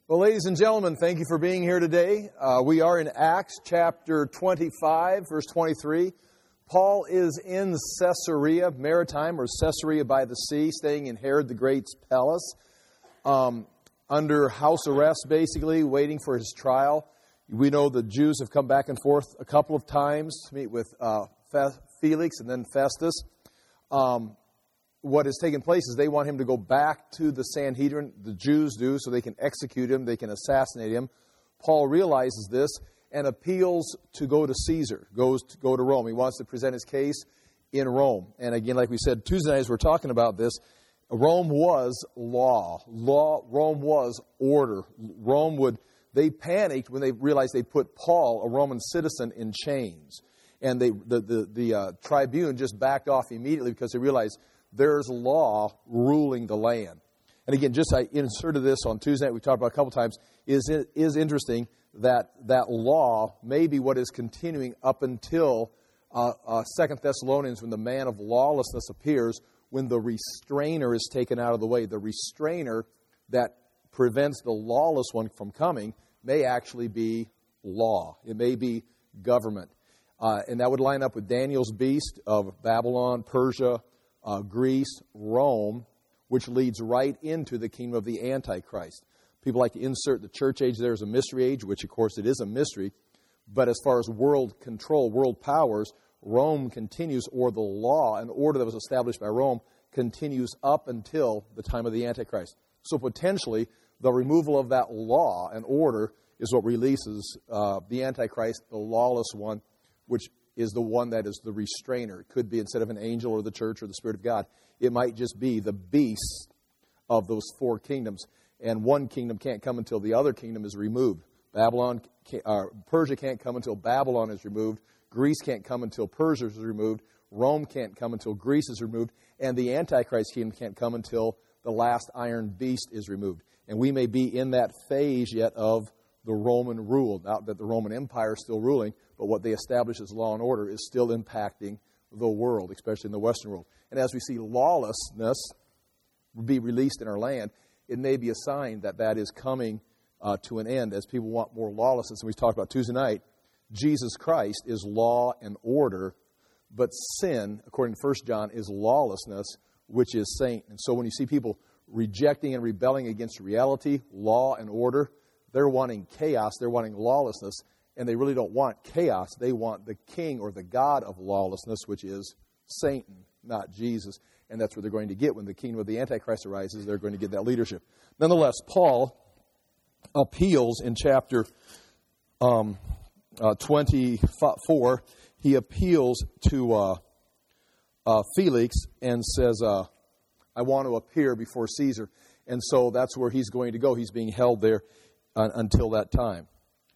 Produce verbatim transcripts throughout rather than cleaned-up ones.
Well, ladies and gentlemen, thank you for being here today. Uh, we are in Acts chapter twenty-five, verse twenty-three. Paul is in Caesarea Maritime, or Caesarea by the sea, staying in Herod the Great's palace, um, under house arrest, basically, waiting for his trial. We know the Jews have come back and forth a couple of times to meet with uh, Felix and then Festus. Um What has taken place is they want him to go back to the Sanhedrin, the Jews do, so they can execute him, they can assassinate him. Paul realizes this and appeals to go to Caesar, goes to go to Rome. He wants to present his case in Rome. And again, like we said, Tuesday night as we're talking about this, Rome was law. Law. Rome was order. Rome would, they panicked when they realized they put Paul, a Roman citizen, in chains. And they, the, the, the uh, tribune just backed off immediately because they realized there's law ruling the land. And again, just I inserted this on Tuesday night, we talked about a couple times, is it is interesting that that law may be what is continuing up until uh, uh, Second Thessalonians, when the man of lawlessness appears, when the restrainer is taken out of the way. The restrainer that prevents the lawless one from coming may actually be law. It may be government. Uh, and that would line up with Daniel's beast of Babylon, Persia, Uh, Greece, Rome, which leads right into the kingdom of the Antichrist. People like to insert the church age there as a mystery age, which of course it is a mystery. But as far as world control, world powers, Rome continues, or the law and order that was established by Rome continues up until the time of the Antichrist. So potentially, the removal of that law and order is what releases uh, the Antichrist, the lawless one, which is the one that is the restrainer. It could be, instead of an angel or the church or the Spirit of God, it might just be the beast of those four kingdoms. And one kingdom can't come until the other kingdom is removed. Babylon, uh, Persia can't come until Babylon is removed. Greece can't come until Persia is removed. Rome can't come until Greece is removed. And the Antichrist kingdom can't come until the last iron beast is removed. And we may be in that phase yet of the Roman rule. Not that the Roman Empire is still ruling, but what they establish as law and order is still impacting the world, especially in the Western world. And as we see lawlessness be released in our land, it may be a sign that that is coming uh, to an end as people want more lawlessness. And we talked about Tuesday night, Jesus Christ is law and order, but sin, according to First John, is lawlessness, which is Satan. And so when you see people rejecting and rebelling against reality, law and order, they're wanting chaos, they're wanting lawlessness, and they really don't want chaos. They want the king or the god of lawlessness, which is Satan, not Jesus. And that's what they're going to get when the kingdom of the Antichrist arises. They're going to get that leadership. Nonetheless, Paul appeals in chapter um, uh, twenty-four. He appeals to uh, uh, Felix and says, uh, I want to appear before Caesar. And so that's where he's going to go. He's being held there uh, until that time.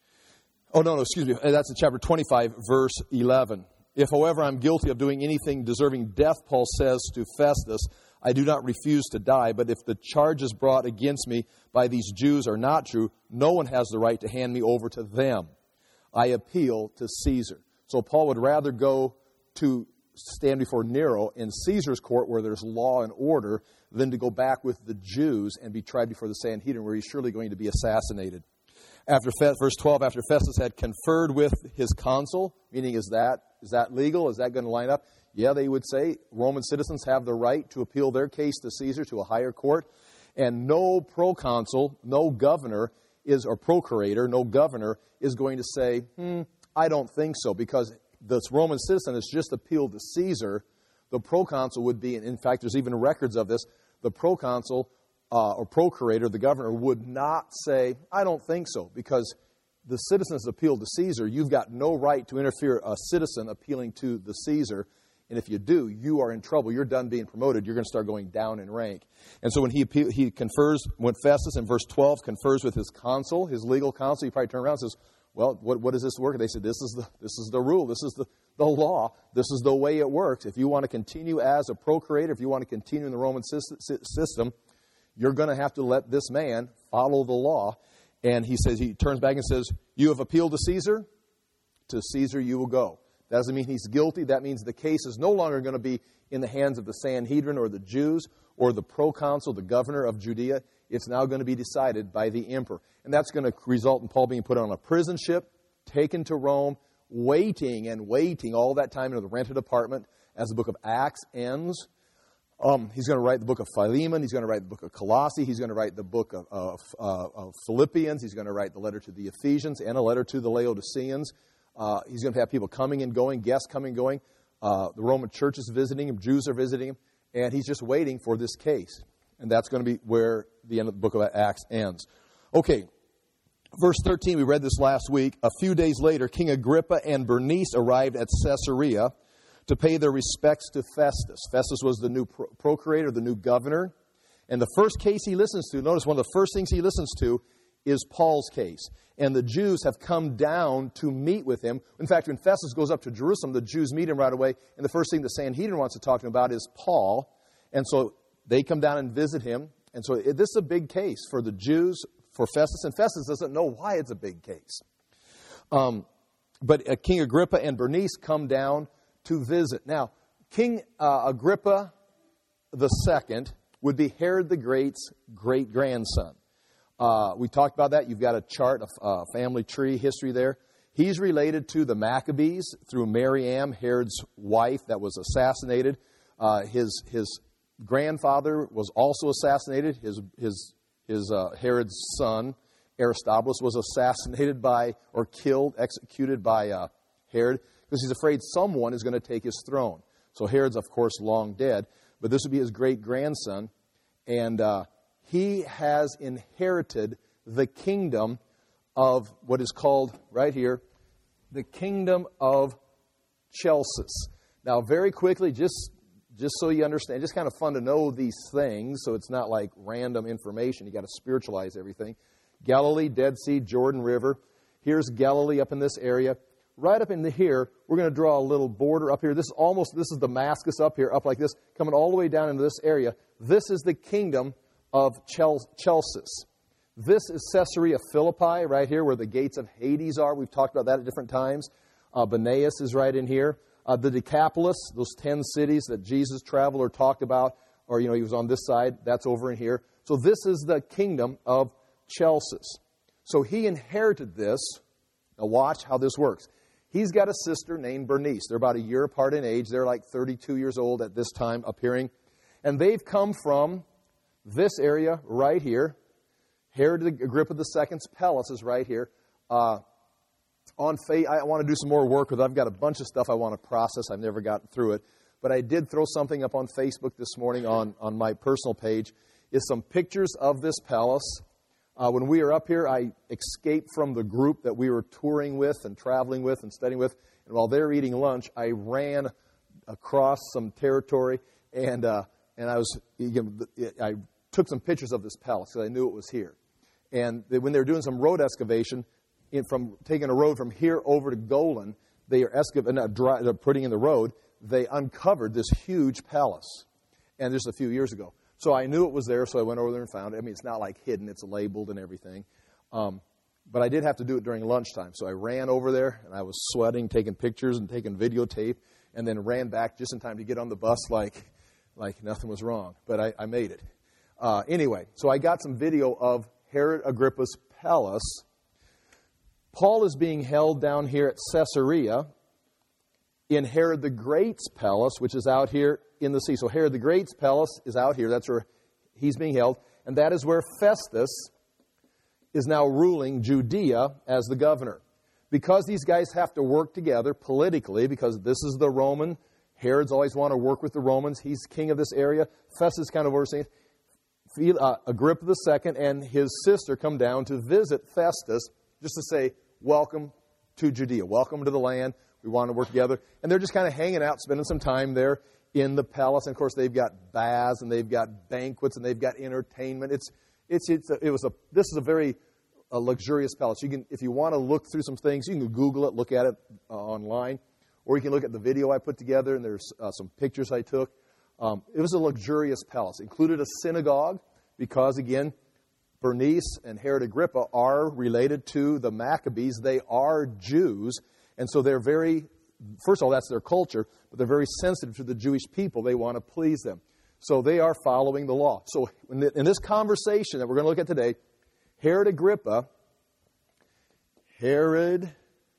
Oh, no, no, excuse me. That's in chapter twenty-five, verse eleven. If, however, I'm guilty of doing anything deserving death, Paul says to Festus, I do not refuse to die, but if the charges brought against me by these Jews are not true, no one has the right to hand me over to them. I appeal to Caesar. So Paul would rather go to stand before Nero in Caesar's court where there's law and order than to go back with the Jews and be tried before the Sanhedrin where he's surely going to be assassinated. After verse twelve, after Festus had conferred with his consul, meaning is that is that legal? Is that going to line up? Yeah, they would say Roman citizens have the right to appeal their case to Caesar, to a higher court. And no proconsul, no governor is, or procurator, no governor is going to say, hmm, I don't think so. Because this Roman citizen has just appealed to Caesar. The proconsul would be, and in fact, there's even records of this, the proconsul uh, or procurator, the governor, would not say, I don't think so. Because the citizen has appealed to Caesar. You've got no right to interfere a citizen appealing to the Caesar. And if you do, you are in trouble. You're done being promoted. You're going to start going down in rank. And so when he appeal, he confers, when Festus in verse twelve confers with his consul, his legal counsel, he probably turns around and says, well, what, what does this work? They said, this is the this is the rule. This is the, the law. This is the way it works. If you want to continue as a procurator, if you want to continue in the Roman system, you're going to have to let this man follow the law. And he says, he turns back and says, you have appealed to Caesar? To Caesar you will go. That doesn't mean he's guilty. That means the case is no longer going to be in the hands of the Sanhedrin or the Jews or the proconsul, the governor of Judea. It's now going to be decided by the emperor. And that's going to result in Paul being put on a prison ship, taken to Rome, waiting and waiting all that time in the rented apartment as the book of Acts ends. Um, he's going to write the book of Philemon. He's going to write the book of Colossae. He's going to write the book of, of, uh, of Philippians. He's going to write the letter to the Ephesians and a letter to the Laodiceans. Uh, he's going to have people coming and going, guests coming and going. Uh, the Roman church is visiting him. Jews are visiting him. And he's just waiting for this case. And that's going to be where the end of the book of Acts ends. Okay, verse thirteen, we read this last week. A few days later, King Agrippa and Bernice arrived at Caesarea to pay their respects to Festus. Festus was the new pro- procurator, the new governor. And the first case he listens to, notice one of the first things he listens to is Paul's case. And the Jews have come down to meet with him. In fact, when Festus goes up to Jerusalem, the Jews meet him right away. And the first thing the Sanhedrin wants to talk to him about is Paul. And so they come down and visit him. And so it, this is a big case for the Jews, for Festus. And Festus doesn't know why it's a big case. Um, but uh, King Agrippa and Bernice come down to visit. Now, King uh, Agrippa the Second would be Herod the Great's great-grandson. Uh, we talked about that. You've got a chart, a uh, family tree history there. He's related to the Maccabees through Mariam, Herod's wife that was assassinated. Uh, his his grandfather was also assassinated. His his his uh, Herod's son, Aristobulus, was assassinated by or killed, executed by uh, Herod, because he's afraid someone is going to take his throne. So Herod's, of course, long dead, but this would be his great-grandson. And uh, he has inherited the kingdom of what is called, right here, the kingdom of Chelcis. Now, very quickly, just, just so you understand, just kind of fun to know these things, so it's not like random information. You've got to spiritualize everything. Galilee, Dead Sea, Jordan River. Here's Galilee up in this area. Right up into here, we're going to draw a little border up here. This is almost, this is Damascus up here, up like this, coming all the way down into this area. This is the kingdom of Chel- Chelcis. This is Caesarea Philippi, right here, where the gates of Hades are. We've talked about that at different times. Uh, Banaeus is right in here. Uh, the Decapolis, those ten cities that Jesus traveled or talked about, or, you know, he was on this side, that's over in here. So this is the kingdom of Chelcis. So he inherited this. Now watch how this works. He's got a sister named Bernice. They're about a year apart in age. They're like thirty-two years old at this time, appearing. And they've come from this area right here. Herod Agrippa the Second's palace is right here. Uh, on fa- I want to do some more work with it. I've got a bunch of stuff I want to process. I've never gotten through it. But I did throw something up on Facebook this morning on, on my personal page. Is some pictures of this palace. Uh, when we were up here, I escaped from the group that we were touring with and traveling with and studying with. And while they were eating lunch, I ran across some territory, and uh, and I was I took some pictures of this palace because I knew it was here. And they, when they were doing some road excavation, in, from taking a road from here over to Golan, they are excavating, uh, dry, they're putting in the road. They uncovered this huge palace, and just a few years ago. So I knew it was there, so I went over there and found it. I mean, it's not like hidden. It's labeled and everything. Um, but I did have to do it during lunchtime. So I ran over there, and I was sweating, taking pictures and taking videotape, and then ran back just in time to get on the bus like like nothing was wrong. But I, I made it. Uh, anyway, so I got some video of Herod Agrippa's palace. Paul is being held down here at Caesarea in Herod the Great's palace, which is out here in the sea. So Herod the Great's palace is out here. That's where he's being held. And that is where Festus is now ruling Judea as the governor. Because these guys have to work together politically, because this is the Roman, Herod's always want to work with the Romans. He's king of this area. Festus kind of overseeing it. Uh, Agrippa the Second and his sister come down to visit Festus just to say, welcome to Judea. Welcome to the land. We want to work together. And they're just kind of hanging out, spending some time there in the palace. And, of course, they've got baths and they've got banquets and they've got entertainment. It's it's it's a, it was a this is a very a luxurious palace. You can, if you want to look through some things, you can Google it, look at it uh, online, or you can look at the video I put together. And there's uh, some pictures I took. Um, it was a luxurious palace. Included a synagogue because, again, Bernice and Herod Agrippa are related to the Maccabees. They are Jews, and so they're very, first of all, that's their culture, but they're very sensitive to the Jewish people. They want to please them. So they are following the law. So in, the, in this conversation that we're going to look at today, Herod Agrippa, Herod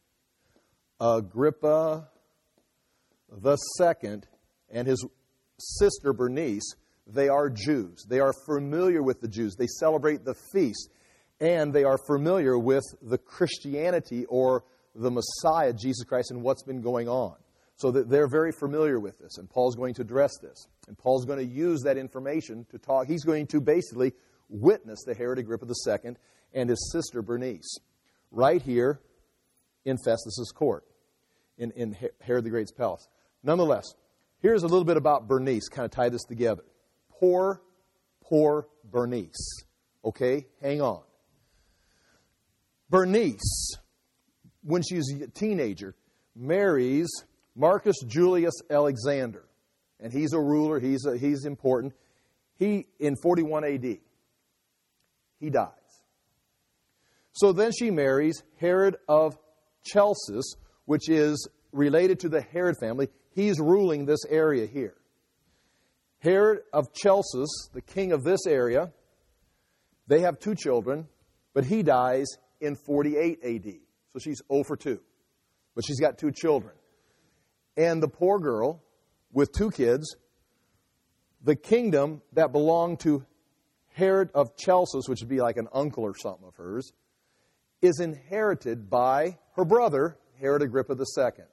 Agrippa the second and his sister Bernice, they are Jews. They are familiar with the Jews. They celebrate the feast. And they are familiar with the Christianity or the Messiah, Jesus Christ, and what's been going on. So that they're very familiar with this. And Paul's going to address this. And Paul's going to use that information to talk. He's going to basically witness to Herod Agrippa the second and his sister Bernice right here in Festus's court, in, in Herod the Great's palace. Nonetheless, here's a little bit about Bernice, kind of tie this together. Poor, poor Bernice. Okay, hang on. Bernice, when she's a teenager, marries Marcus Julius Alexander. And he's a ruler, he's, a, he's important. He, in forty-one A D, he dies. So then she marries Herod of Chelsus, which is related to the Herod family. He's ruling this area here. Herod of Chelsus, the king of this area, they have two children, but he dies in forty-eight A D. So she's zero for two. But she's got two children. And the poor girl, with two kids, the kingdom that belonged to Herod of Chelsus, which would be like an uncle or something of hers, is inherited by her brother, Herod Agrippa the second.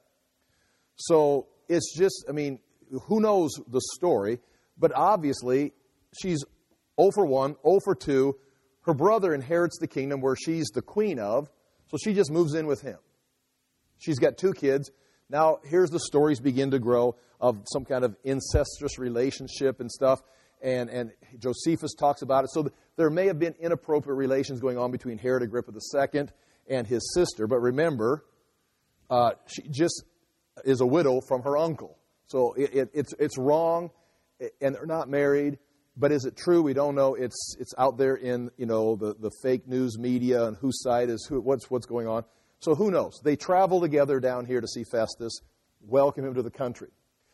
So it's just, I mean, who knows the story, but obviously she's zero for one, zero for two. Her brother inherits the kingdom where she's the queen of, so she just moves in with him. She's got two kids. Now, here's the stories begin to grow of some kind of incestuous relationship and stuff, and, and Josephus talks about it. So th- there may have been inappropriate relations going on between Herod Agrippa the second and his sister, but remember, uh, she just is a widow from her uncle. So it, it, it's, it's wrong, and they're not married. But is it true? We don't know. It's it's out there in, you know, the, the fake news media and whose side is who, what's what's going on. So who knows? They travel together down here to see Festus, welcome him to the country.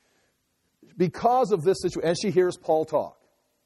Because of this situation, and she hears Paul talk.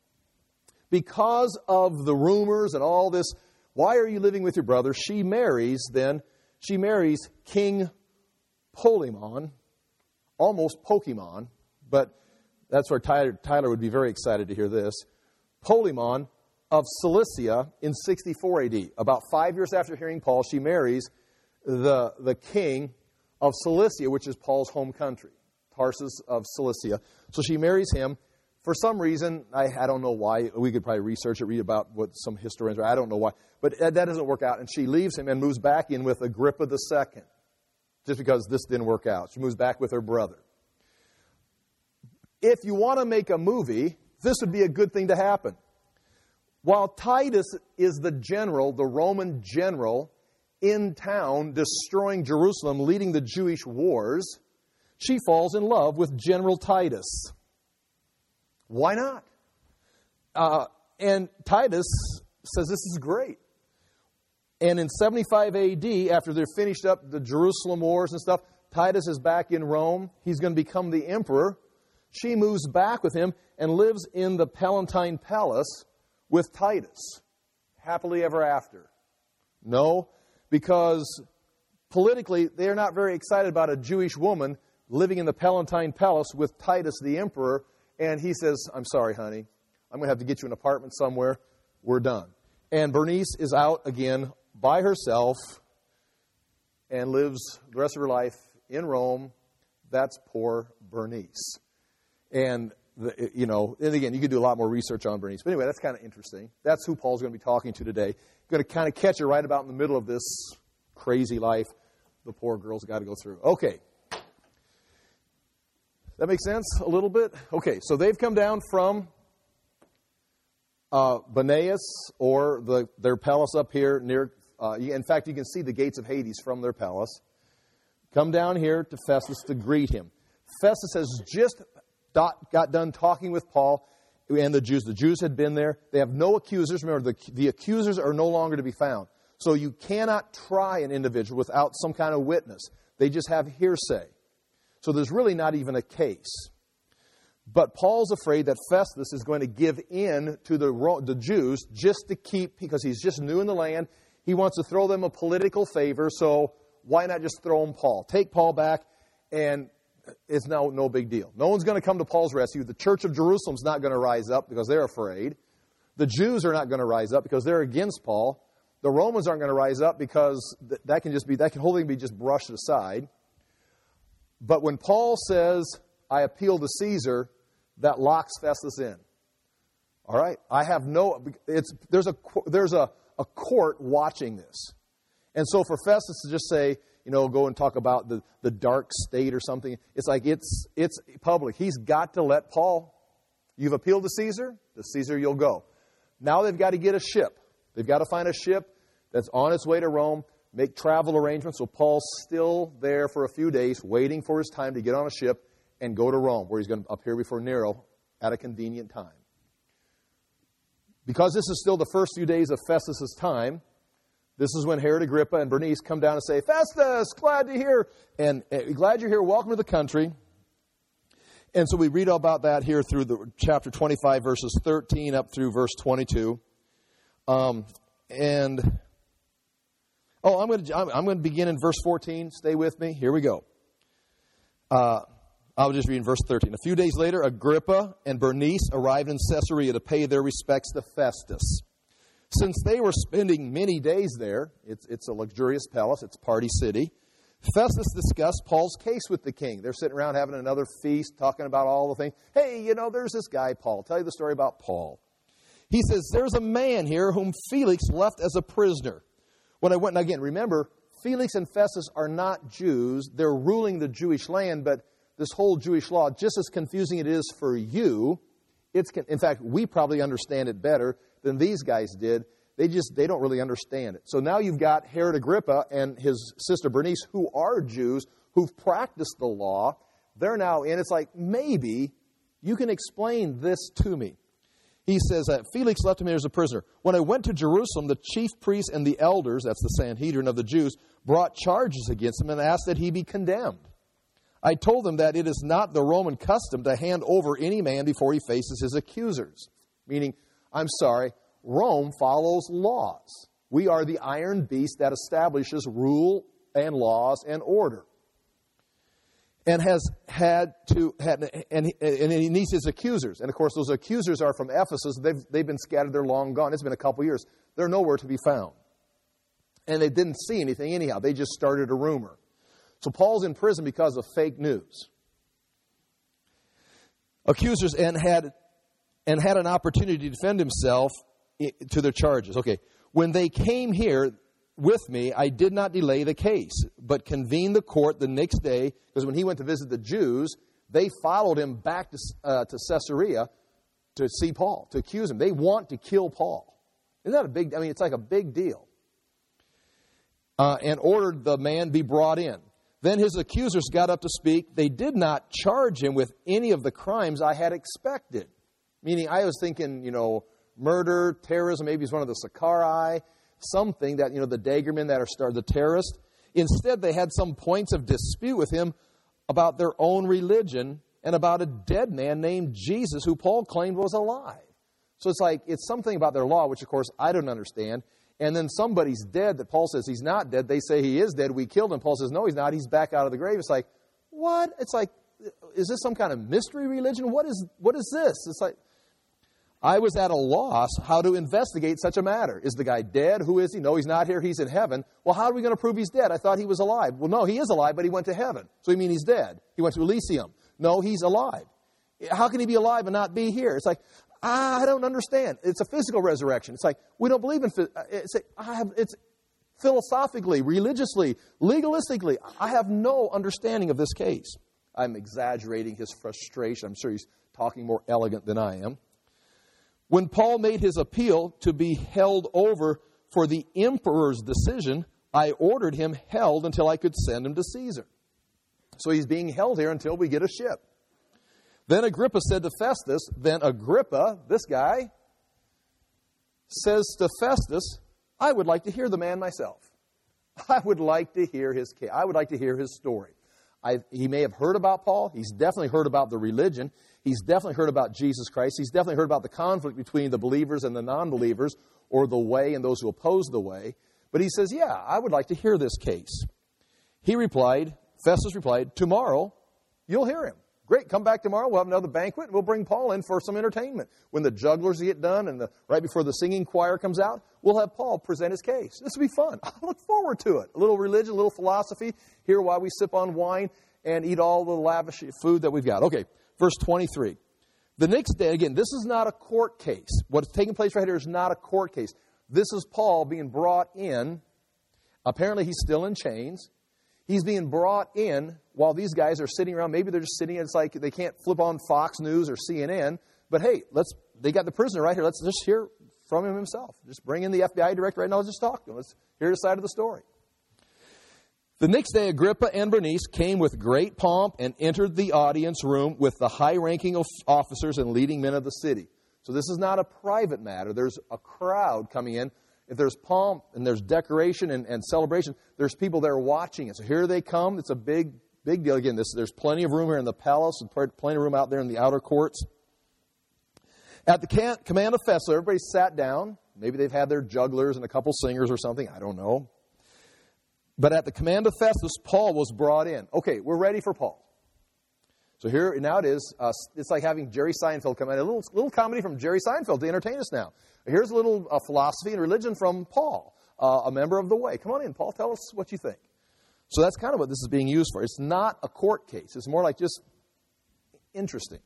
Because of the rumors and all this, why are you living with your brother? She marries then, she marries King Polemon, almost Pokemon, but that's where Tyler, Tyler would be very excited to hear this. Polemon of Cilicia in sixty-four A D. About five years after hearing Paul, she marries the, the king of Cilicia, which is Paul's home country, Tarsus of Cilicia. So she marries him. For some reason, I, I don't know why. We could probably research it, read about what some historians are. I don't know why. But that, that doesn't work out. And she leaves him and moves back in with Agrippa the second, just because this didn't work out. She moves back with her brother. If you want to make a movie, this would be a good thing to happen. While Titus is the general, the Roman general, in town, destroying Jerusalem, leading the Jewish wars, she falls in love with General Titus. Why not? Uh, and Titus says this is great. And in seventy-five A D, after they're finished up the Jerusalem wars and stuff, Titus is back in Rome. He's going to become the emperor. She moves back with him and lives in the Palatine Palace with Titus. Happily ever after. No, because politically they're not very excited about a Jewish woman living in the Palatine Palace with Titus the emperor. And he says, I'm sorry, honey. I'm going to have to get you an apartment somewhere. We're done. And Bernice is out again by herself and lives the rest of her life in Rome. That's poor Bernice. And, the, you know, and again, you could do a lot more research on Bernice. But anyway, that's kind of interesting. That's who Paul's going to be talking to today. Going to kind of catch you right about in the middle of this crazy life the poor girl's got to go through. Okay. That makes sense a little bit? Okay, so they've come down from uh, Banias, or the, their palace up here near, uh, in fact, you can see the gates of Hades from their palace. Come down here to Festus to greet him. Festus has just got, got done talking with Paul and the Jews. The Jews had been there. They have no accusers. Remember, the, the accusers are no longer to be found. So you cannot try an individual without some kind of witness. They just have hearsay. So there's really not even a case. But Paul's afraid that Festus is going to give in to the, the Jews just to keep, because he's just new in the land. He wants to throw them a political favor, so why not just throw him Paul? Take Paul back, and it's now no big deal. No one's going to come to Paul's rescue. The church of Jerusalem's not going to rise up because they're afraid. The Jews are not going to rise up because they're against Paul. The Romans aren't going to rise up because that can just be, that can whole thing be just brushed aside. But when Paul says, I appeal to Caesar, that locks Festus in. All right? I have no, it's, there's a, there's a, a court watching this. And so for Festus to just say, you know, go and talk about the, the dark state or something, it's like it's, it's public. He's got to let Paul, you've appealed to Caesar, to Caesar you'll go. Now they've got to get a ship. They've got to find a ship that's on its way to Rome, make travel arrangements. So Paul's still there for a few days, waiting for his time to get on a ship and go to Rome, where he's going to appear before Nero at a convenient time. Because this is still the first few days of Festus' time, this is when Herod Agrippa and Bernice come down and say, Festus, glad to hear, and uh, glad you're here, welcome to the country. And so we read about that here through the chapter twenty-five, verses thirteen up through verse twenty-two. Um, and, oh, I'm going to I'm, I'm going to begin in verse fourteen. Stay with me. Here we go. Uh, I'll just read in verse thirteen. A few days later, Agrippa and Bernice arrived in Caesarea to pay their respects to Festus. Since they were spending many days there, it's, it's a luxurious palace, it's party city, Festus discussed Paul's case with the king. They're sitting around having another feast, talking about all the things. Hey, you know, there's this guy, Paul. I'll tell you the story about Paul. He says, there's a man here whom Felix left as a prisoner. When I went, and again, remember, Felix and Festus are not Jews. They're ruling the Jewish land, but this whole Jewish law, just as confusing it is for you, it's, in fact, we probably understand it better than these guys did. They just, they don't really understand it. So now you've got Herod Agrippa and his sister Bernice, who are Jews, who've practiced the law. They're now in. It's like, maybe you can explain this to me. He says that Felix left him here as a prisoner. When I went to Jerusalem, the chief priests and the elders, that's the Sanhedrin of the Jews, brought charges against him and asked that he be condemned. I told them that it is not the Roman custom to hand over any man before he faces his accusers. Meaning, I'm sorry, Rome follows laws. We are the iron beast that establishes rule and laws and order. And has had to, had, and, he, and he needs his accusers. And of course, those accusers are from Ephesus. They've, they've been scattered. They're long gone. It's been a couple years. They're nowhere to be found. And they didn't see anything anyhow. They just started a rumor. So Paul's in prison because of fake news. Accusers and had and had an opportunity to defend himself to their charges. Okay, when they came here with me, I did not delay the case, but convened the court the next day, because when he went to visit the Jews, they followed him back to, uh, to Caesarea to see Paul, to accuse him. They want to kill Paul. Isn't that a big, I mean, it's like a big deal. Uh, and ordered the man be brought in. Then his accusers got up to speak. They did not charge him with any of the crimes I had expected. Meaning, I was thinking, you know, murder, terrorism, maybe he's one of the Sicarii, something that, you know, the Dagermen that are started, the terrorists. Instead, they had some points of dispute with him about their own religion and about a dead man named Jesus who Paul claimed was alive. So it's like, it's something about their law, which, of course, I don't understand. And then somebody's dead that Paul says he's not dead. They say he is dead. We killed him. Paul says, no, he's not. He's back out of the grave. It's like, what? It's like, is this some kind of mystery religion? What is what is this? It's like, I was at a loss how to investigate such a matter. Is the guy dead? Who is he? No, he's not here. He's in heaven. Well, how are we going to prove he's dead? I thought he was alive. Well, no, he is alive, but he went to heaven. So you mean he's dead? He went to Elysium. No, he's alive. How can he be alive and not be here? It's like, I don't understand. It's a physical resurrection. It's like, we don't believe in, it's, I have, it's philosophically, religiously, legalistically, I have no understanding of this case. I'm exaggerating his frustration. I'm sure he's talking more elegant than I am. When Paul made his appeal to be held over for the emperor's decision, I ordered him held until I could send him to Caesar. So he's being held here until we get a ship. Then Agrippa said to Festus, then Agrippa, this guy, says to Festus, I would like to hear the man myself. I would like to hear his case. I would like to hear his story. I, he may have heard about Paul. He's definitely heard about the religion. He's definitely heard about Jesus Christ. He's definitely heard about the conflict between the believers and the non-believers, or the way and those who oppose the way. But he says, yeah, I would like to hear this case. He replied, Festus replied, tomorrow you'll hear him. Great, come back tomorrow. We'll have another banquet, and we'll bring Paul in for some entertainment. When the jugglers get done and the, right before the singing choir comes out, we'll have Paul present his case. This will be fun. I look forward to it. A little religion, a little philosophy, here while we sip on wine and eat all the lavish food that we've got. Okay, verse twenty-three. The next day, again, this is not a court case. What's taking place right here is not a court case. This is Paul being brought in. Apparently he's still in chains. He's being brought in while these guys are sitting around. Maybe they're just sitting, it's like they can't flip on Fox News or C N N. But hey, let's they got the prisoner right here. Let's just hear from him himself. Just bring in the F B I director right now. Let's just talk to him. Let's hear his side of the story. The next day, Agrippa and Bernice came with great pomp and entered the audience room with the high-ranking of officers and leading men of the city. So this is not a private matter. There's a crowd coming in. If there's pomp and there's decoration and, and celebration, there's people there watching it. So here they come. It's a big, big deal. Again, this, there's plenty of room here in the palace and plenty of room out there in the outer courts. At the can, command of Festus, everybody sat down. Maybe they've had their jugglers and a couple singers or something. I don't know. But at the command of Festus, Paul was brought in. Okay, we're ready for Paul. So here, now it is. Uh, it's like having Jerry Seinfeld come in. A little, little comedy from Jerry Seinfeld to entertain us now. Here's a little uh, philosophy and religion from Paul, uh, a member of the Way. Come on in, Paul. Tell us what you think. So that's kind of what this is being used for. It's not a court case. It's more like just interesting.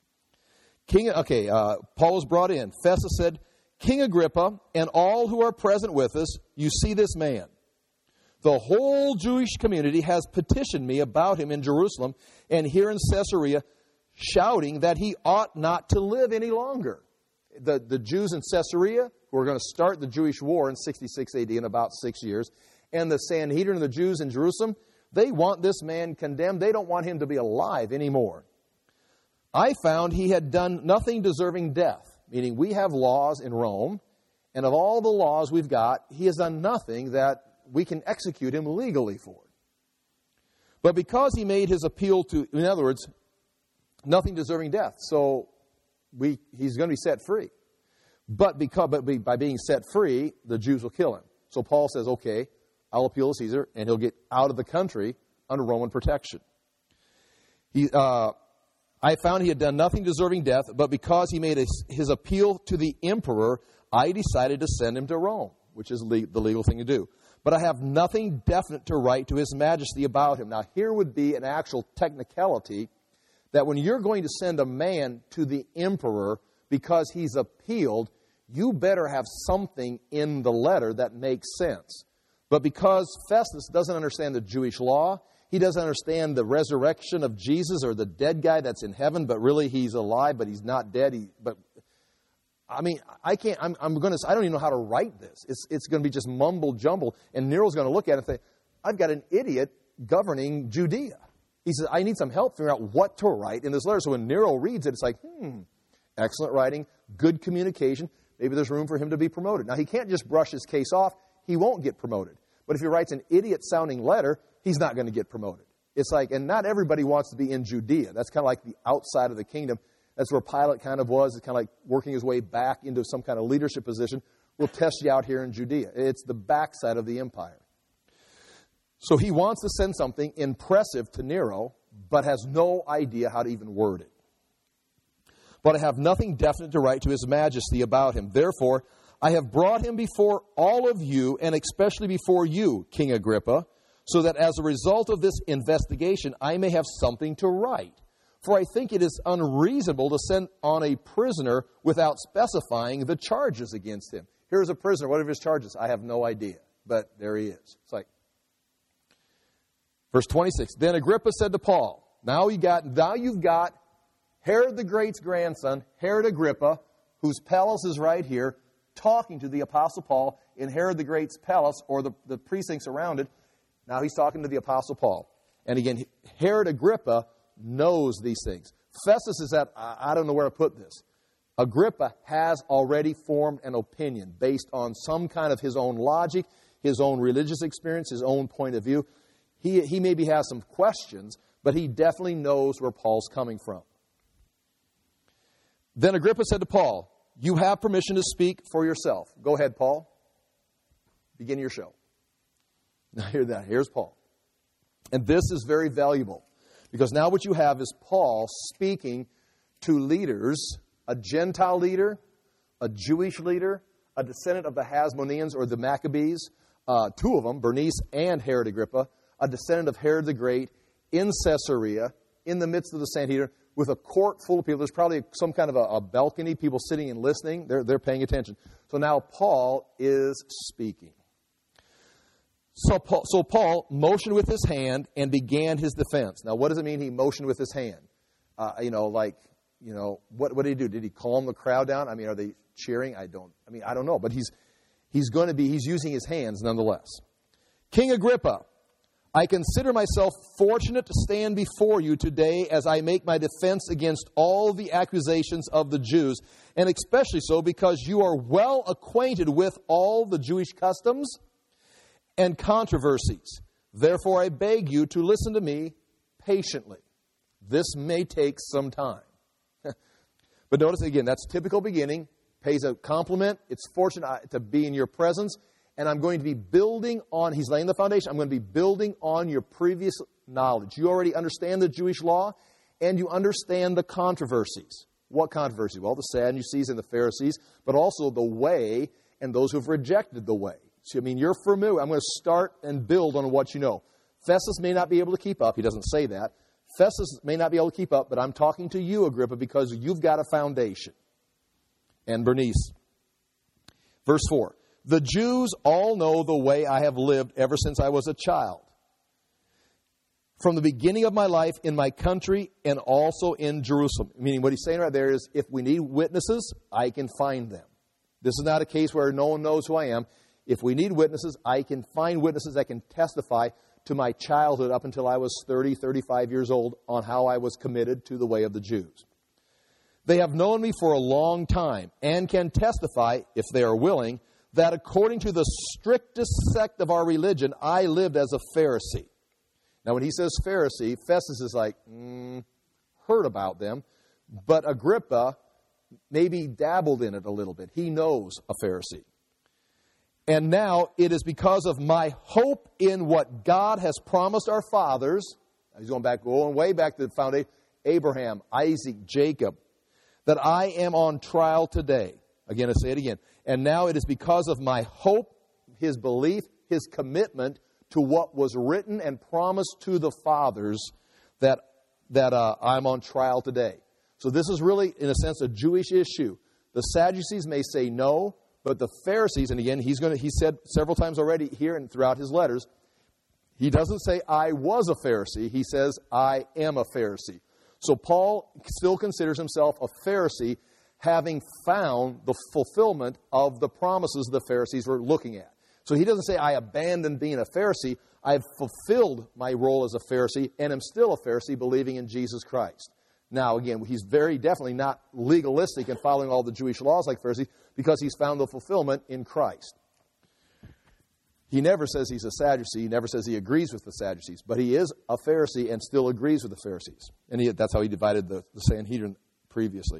King, okay, uh, Paul was brought in. Festus said, King Agrippa and all who are present with us, you see this man. The whole Jewish community has petitioned me about him in Jerusalem and here in Caesarea, shouting that he ought not to live any longer. The, the Jews in Caesarea, who are going to start the Jewish war in sixty-six A D in about six years, and the Sanhedrin and the Jews in Jerusalem, they want this man condemned. They don't want him to be alive anymore. I found he had done nothing deserving death, meaning we have laws in Rome, and of all the laws we've got, he has done nothing that we can execute him legally for. But because he made his appeal to, in other words, nothing deserving death, so we he's going to be set free. But because but by being set free, the Jews will kill him. So Paul says, okay, I'll appeal to Caesar, and he'll get out of the country under Roman protection. He, uh, I found he had done nothing deserving death, but because he made his, his appeal to the emperor, I decided to send him to Rome, which is le- the legal thing to do. But I have nothing definite to write to His Majesty about him. Now, here would be an actual technicality that when you're going to send a man to the emperor because he's appealed, you better have something in the letter that makes sense. But because Festus doesn't understand the Jewish law, he doesn't understand the resurrection of Jesus or the dead guy that's in heaven, but really he's alive, but he's not dead. He, but I mean, I can't, I'm, I'm going to, I don't even know how to write this. It's, it's going to be just mumble jumble. And Nero's going to look at it and say, I've got an idiot governing Judea. He says, I need some help figuring out what to write in this letter. So when Nero reads it, it's like, hmm, excellent writing, good communication. Maybe there's room for him to be promoted. Now, he can't just brush his case off. He won't get promoted. But if he writes an idiot-sounding letter, he's not going to get promoted. It's like, and not everybody wants to be in Judea. That's kind of like the outside of the kingdom. That's where Pilate kind of was. It's kind of like working his way back into some kind of leadership position. We'll test you out here in Judea. It's the backside of the empire. So he wants to send something impressive to Nero, but has no idea how to even word it. But I have nothing definite to write to His Majesty about him. Therefore, I have brought him before all of you, and especially before you, King Agrippa, so that as a result of this investigation, I may have something to write. For I think it is unreasonable to send on a prisoner without specifying the charges against him. Here's a prisoner. What are his charges? I have no idea. But there he is. It's like, verse twenty-six. Then Agrippa said to Paul, now, you got, now you've got Herod the Great's grandson, Herod Agrippa, whose palace is right here, talking to the Apostle Paul in Herod the Great's palace, or the, the precincts around it. Now he's talking to the Apostle Paul. And again, Herod Agrippa knows these things. Festus is at, I don't know where to put this. Agrippa has already formed an opinion based on some kind of his own logic, his own religious experience, his own point of view. He, he maybe has some questions, but he definitely knows where Paul's coming from. Then Agrippa said to Paul, "You have permission to speak for yourself." Go ahead, Paul. Begin your show. Now hear that. Here's Paul. And this is very valuable, because now what you have is Paul speaking to leaders, a Gentile leader, a Jewish leader, a descendant of the Hasmoneans or the Maccabees, uh, two of them, Bernice and Herod Agrippa, a descendant of Herod the Great, in Caesarea, in the midst of the Sanhedrin, with a court full of people. There's probably some kind of a, a balcony, people sitting and listening. They're, they're paying attention. So now Paul is speaking. So Paul, so Paul motioned with his hand and began his defense. Now, what does it mean he motioned with his hand? Uh, you know, like, you know, what, what did he do? Did he calm the crowd down? I mean, are they cheering? I don't, I mean, I don't know. But he's, he's going to be, he's using his hands nonetheless. King Agrippa, I consider myself fortunate to stand before you today as I make my defense against all the accusations of the Jews, and especially so because you are well acquainted with all the Jewish customs and controversies. Therefore, I beg you to listen to me patiently. This may take some time. But notice again, that's typical beginning. Pays a compliment. It's fortunate to be in your presence. And I'm going to be building on, he's laying the foundation, I'm going to be building on your previous knowledge. You already understand the Jewish law, and you understand the controversies. What controversies? Well, the Sadducees and the Pharisees, but also the way and those who have rejected the way. So, I mean, you're familiar. I'm going to start and build on what you know. Festus may not be able to keep up. He doesn't say that. Festus may not be able to keep up, but I'm talking to you, Agrippa, because you've got a foundation. And Bernice. Verse four. The Jews all know the way I have lived ever since I was a child. From the beginning of my life in my country and also in Jerusalem. Meaning what he's saying right there is, if we need witnesses, I can find them. This is not a case where no one knows who I am. If we need witnesses, I can find witnesses that can testify to my childhood up until I was thirty, thirty-five years old on how I was committed to the way of the Jews. They have known me for a long time and can testify, if they are willing, that according to the strictest sect of our religion, I lived as a Pharisee. Now, when he says Pharisee, Festus is like, mm, heard about them. But Agrippa maybe dabbled in it a little bit. He knows a Pharisee. And now it is because of my hope in what God has promised our fathers. He's going back, going way back to the foundation, Abraham, Isaac, Jacob, that I am on trial today. Again, I say it again. And now it is because of my hope, his belief, his commitment to what was written and promised to the fathers that, that uh, I'm on trial today. So this is really, in a sense, a Jewish issue. The Sadducees may say no, but the Pharisees, and again, he's going to, he said several times already here and throughout his letters, he doesn't say, I was a Pharisee. He says, I am a Pharisee. So Paul still considers himself a Pharisee, having found the fulfillment of the promises the Pharisees were looking at. So he doesn't say, I abandoned being a Pharisee. I have fulfilled my role as a Pharisee, and am still a Pharisee, believing in Jesus Christ. Now, again, he's very definitely not legalistic in following all the Jewish laws like Pharisees, because he's found the fulfillment in Christ. He never says he's a Sadducee. He never says he agrees with the Sadducees. But he is a Pharisee and still agrees with the Pharisees. And he, that's how he divided the, the Sanhedrin previously.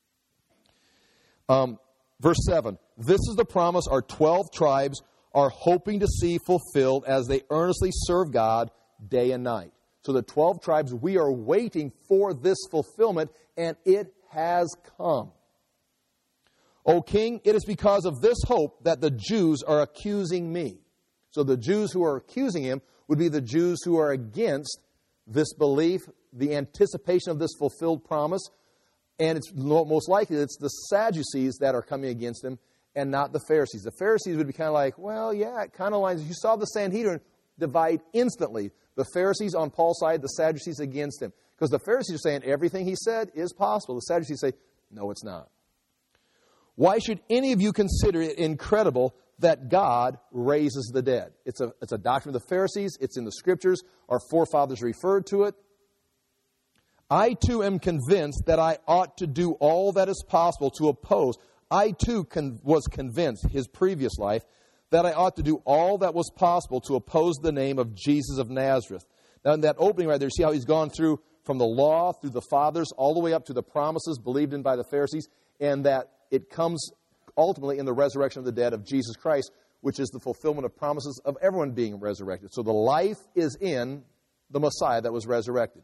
Um, verse seven. This is the promise our twelve tribes are hoping to see fulfilled as they earnestly serve God day and night. So the twelve tribes, we are waiting for this fulfillment, and it has come. O king, it is because of this hope that the Jews are accusing me. So the Jews who are accusing him would be the Jews who are against this belief, the anticipation of this fulfilled promise. And it's most likely it's the Sadducees that are coming against him and not the Pharisees. The Pharisees would be kind of like, well, yeah, it kind of lines. You saw the Sanhedrin divide instantly. The Pharisees on Paul's side, the Sadducees against him. Because the Pharisees are saying everything he said is possible. The Sadducees say, no, it's not. Why should any of you consider it incredible that God raises the dead? It's a, it's a doctrine of the Pharisees. It's in the Scriptures. Our forefathers referred to it. I, too, am convinced that I ought to do all that is possible to oppose. I, too, con- was convinced, his previous life, that I ought to do all that was possible to oppose the name of Jesus of Nazareth. Now, in that opening right there, see how he's gone through from the law, through the fathers, all the way up to the promises believed in by the Pharisees, and that it comes ultimately in the resurrection of the dead of Jesus Christ, which is the fulfillment of promises of everyone being resurrected. So the life is in the Messiah that was resurrected,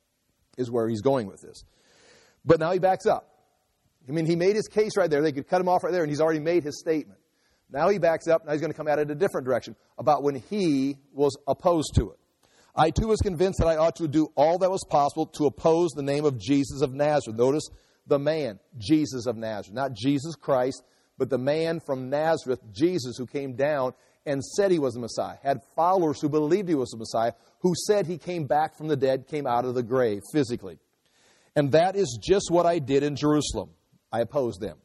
is where he's going with this. But now he backs up. I mean, he made his case right there. They could cut him off right there, and he's already made his statement. Now he backs up. Now he's going to come at it a different direction about when he was opposed to it. I, too, was convinced that I ought to do all that was possible to oppose the name of Jesus of Nazareth. Notice the man, Jesus of Nazareth. Not Jesus Christ, but the man from Nazareth, Jesus, who came down and said he was the Messiah. Had followers who believed he was the Messiah, who said he came back from the dead, came out of the grave physically. And that is just what I did in Jerusalem. I opposed them.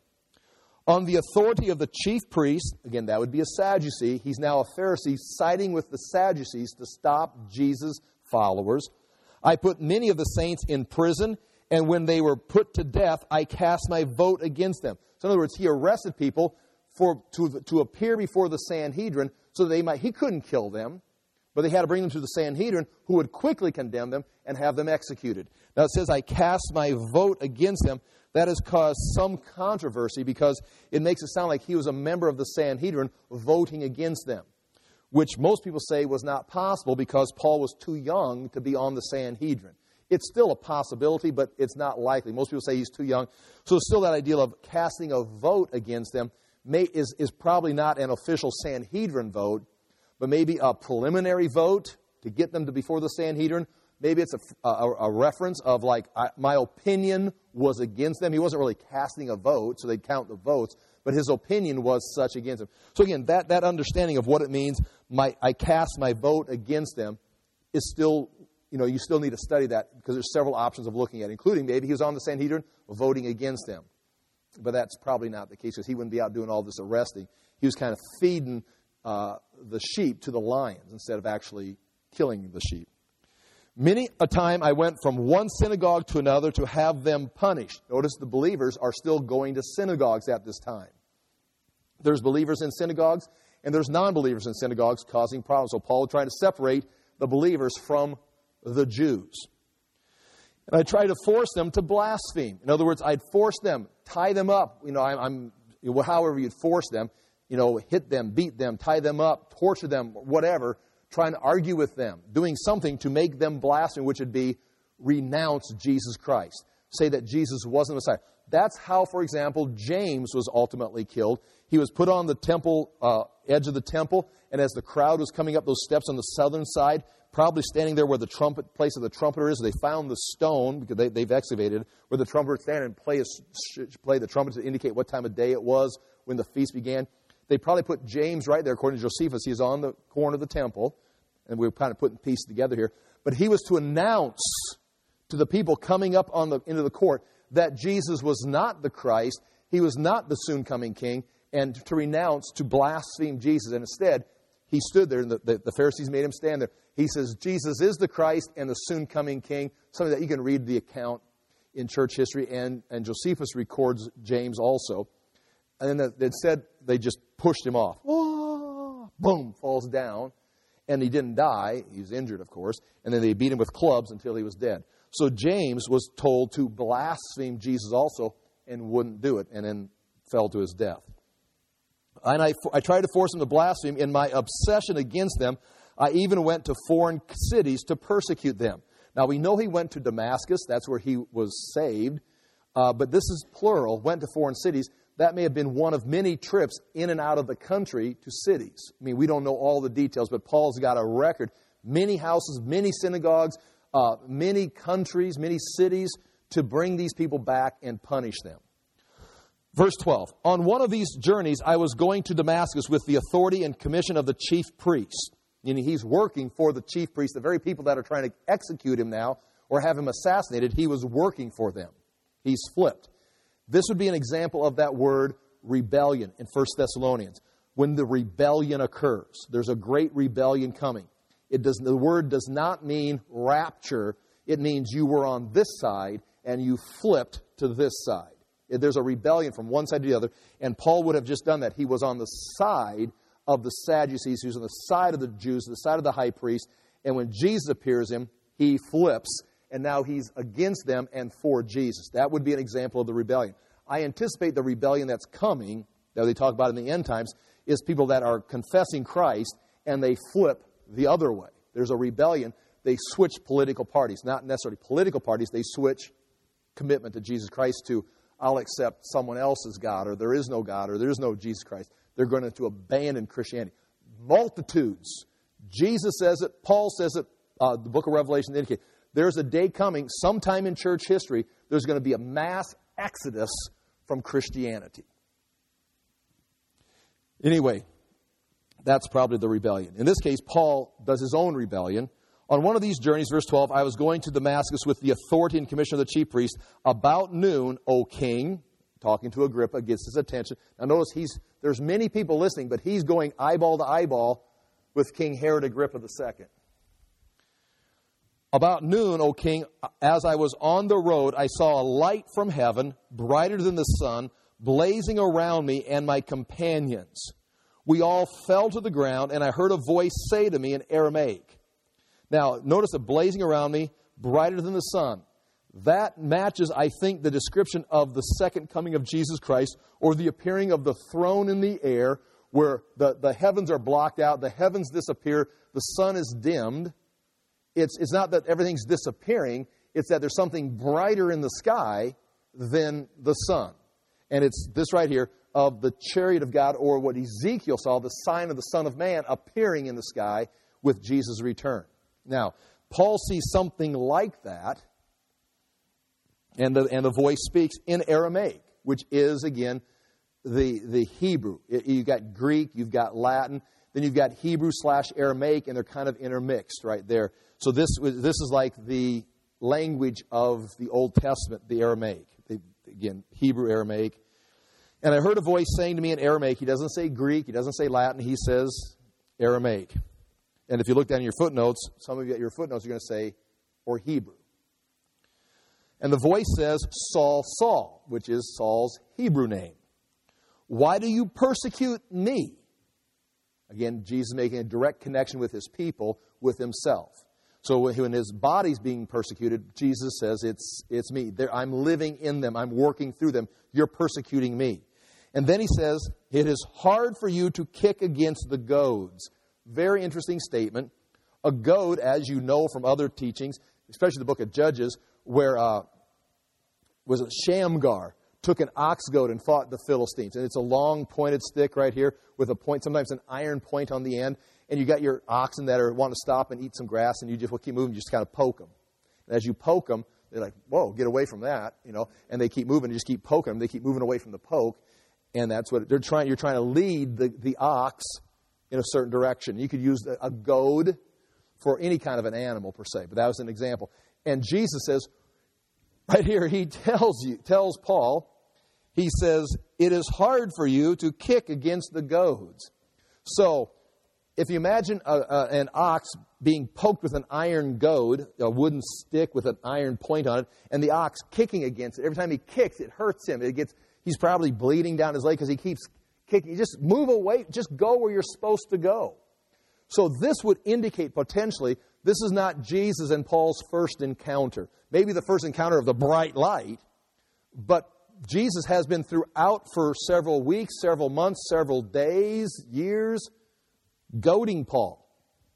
On the authority of the chief priest, again, that would be a Sadducee. He's now a Pharisee, siding with the Sadducees to stop Jesus' followers. I put many of the saints in prison, and when they were put to death, I cast my vote against them. So in other words, he arrested people for to, to appear before the Sanhedrin so that they might, he couldn't kill them, but they had to bring them to the Sanhedrin, who would quickly condemn them and have them executed. Now it says, I cast my vote against them. That has caused some controversy because it makes it sound like he was a member of the Sanhedrin voting against them, which most people say was not possible because Paul was too young to be on the Sanhedrin. It's still a possibility, but it's not likely. Most people say he's too young. So still that idea of casting a vote against them may, is, is probably not an official Sanhedrin vote, but maybe a preliminary vote to get them to before the Sanhedrin. Maybe it's a, a, a reference of like, I, my opinion was against them. He wasn't really casting a vote, so they'd count the votes, but his opinion was such against them. So again, that, that understanding of what it means, my, I cast my vote against them, is still, you know, you still need to study that because there's several options of looking at it, including maybe he was on the Sanhedrin voting against them. But that's probably not the case because he wouldn't be out doing all this arresting. He was kind of feeding uh, the sheep to the lions instead of actually killing the sheep. Many a time I went from one synagogue to another to have them punished. Notice the believers are still going to synagogues at this time. There's believers in synagogues and there's non-believers in synagogues causing problems. So Paul tried to separate the believers from the Jews. And I tried to force them to blaspheme. In other words, I'd force them, tie them up, you know, I'm, I'm you know, however you'd force them, you know, hit them, beat them, tie them up, torture them, whatever, trying to argue with them, doing something to make them blaspheme, which would be renounce Jesus Christ. Say that Jesus wasn't the Messiah. That's how, for example, James was ultimately killed. He was put on the temple, uh, edge of the temple, and as the crowd was coming up those steps on the southern side, probably standing there where the trumpet place of the trumpeter is, they found the stone, because they, they've excavated, where the trumpeter would stand and play, a, play the trumpet to indicate what time of day it was when the feast began. They probably put James right there, according to Josephus. He's on the corner of the temple. And we're kind of putting pieces together here. But he was to announce to the people coming up on the into the court that Jesus was not the Christ. He was not the soon-coming king. And to renounce, to blaspheme Jesus. And instead, he stood there, and the, the, the Pharisees made him stand there. He says, Jesus is the Christ and the soon-coming king. Something that you can read the account in church history. And, and Josephus records James also. And then instead, they just pushed him off. Oh, boom, falls down. And he didn't die. He was injured, of course. And then they beat him with clubs until he was dead. So James was told to blaspheme Jesus also and wouldn't do it and then fell to his death. And I, I tried to force him to blaspheme. In my obsession against them, I even went to foreign cities to persecute them. Now, we know he went to Damascus. That's where he was saved. Uh, but this is plural, went to foreign cities. That may have been one of many trips in and out of the country to cities. I mean, we don't know all the details, but Paul's got a record. Many houses, many synagogues, uh, many countries, many cities to bring these people back and punish them. Verse twelve, on one of these journeys, I was going to Damascus with the authority and commission of the chief priest. Meaning he's working for the chief priest, the very people that are trying to execute him now or have him assassinated, he was working for them. He's flipped. This would be an example of that word rebellion in First Thessalonians. When the rebellion occurs, there's a great rebellion coming. It does, the word does not mean rapture. It means you were on this side and you flipped to this side. There's a rebellion from one side to the other. And Paul would have just done that. He was on the side of the Sadducees. He was on the side of the Jews, the side of the high priest. And when Jesus appears him, he flips, and now he's against them and for Jesus. That would be an example of the rebellion. I anticipate the rebellion that's coming, that they talk about in the end times, is people that are confessing Christ, and they flip the other way. There's a rebellion. They switch political parties. Not necessarily political parties. They switch commitment to Jesus Christ to, I'll accept someone else's God, or there is no God, or there is no Jesus Christ. They're going to abandon Christianity. Multitudes. Jesus says it. Paul says it. Uh, the book of Revelation indicates there's a day coming, sometime in church history, there's going to be a mass exodus from Christianity. Anyway, that's probably the rebellion. In this case, Paul does his own rebellion. On one of these journeys, verse twelve, I was going to Damascus with the authority and commission of the chief priest. About noon, O king, talking to Agrippa, gets his attention. Now notice, he's there's many people listening, but he's going eyeball to eyeball with King Herod Agrippa the Second. About noon, O king, as I was on the road, I saw a light from heaven, brighter than the sun, blazing around me and my companions. We all fell to the ground, and I heard a voice say to me in Aramaic. Now, notice that blazing around me, brighter than the sun. That matches, I think, the description of the second coming of Jesus Christ, or the appearing of the throne in the air, where the, the heavens are blocked out, the heavens disappear, the sun is dimmed. It's, it's not that everything's disappearing, it's that there's something brighter in the sky than the sun. And it's this right here, of the chariot of God, or what Ezekiel saw, the sign of the Son of Man appearing in the sky with Jesus' return. Now, Paul sees something like that, and the, and the voice speaks in Aramaic, which is, again, the, the Hebrew. It, you've got Greek, you've got Latin, then you've got Hebrew slash Aramaic, and they're kind of intermixed right there. So this, this is like the language of the Old Testament, the Aramaic. They, again, Hebrew, Aramaic. And I heard a voice saying to me in Aramaic, he doesn't say Greek, he doesn't say Latin, he says Aramaic. And if you look down in your footnotes, some of you at your footnotes are going to say, or Hebrew. And the voice says, Saul, Saul, which is Saul's Hebrew name. Why do you persecute me? Again, Jesus making a direct connection with his people, with himself. So when his body's being persecuted, Jesus says, it's, it's me. They're, I'm living in them. I'm working through them. You're persecuting me. And then he says, it is hard for you to kick against the goads. Very interesting statement. A goad, as you know from other teachings, especially the book of Judges, where uh, was it Shamgar took an ox goad and fought the Philistines. And it's a long pointed stick right here with a point, sometimes an iron point on the end. And you got your oxen that are want to stop and eat some grass, and you just will keep moving, you just kind of poke them. And as you poke them, they're like, whoa, get away from that, you know. And they keep moving, you just keep poking them. They keep moving away from the poke. And that's what they're trying. You're trying to lead the, the ox in a certain direction. You could use a goad for any kind of an animal per se, but that was an example. And Jesus says, right here, he tells you, tells Paul, he says, it is hard for you to kick against the goads. So, if you imagine a, a, an ox being poked with an iron goad, a wooden stick with an iron point on it, and the ox kicking against it, every time he kicks, it hurts him. It gets, he's probably bleeding down his leg because he keeps kicking. You just move away. Just go where you're supposed to go. So this would indicate potentially this is not Jesus and Paul's first encounter. Maybe the first encounter of the bright light, but Jesus has been throughout for several weeks, several months, several days, years, goading Paul.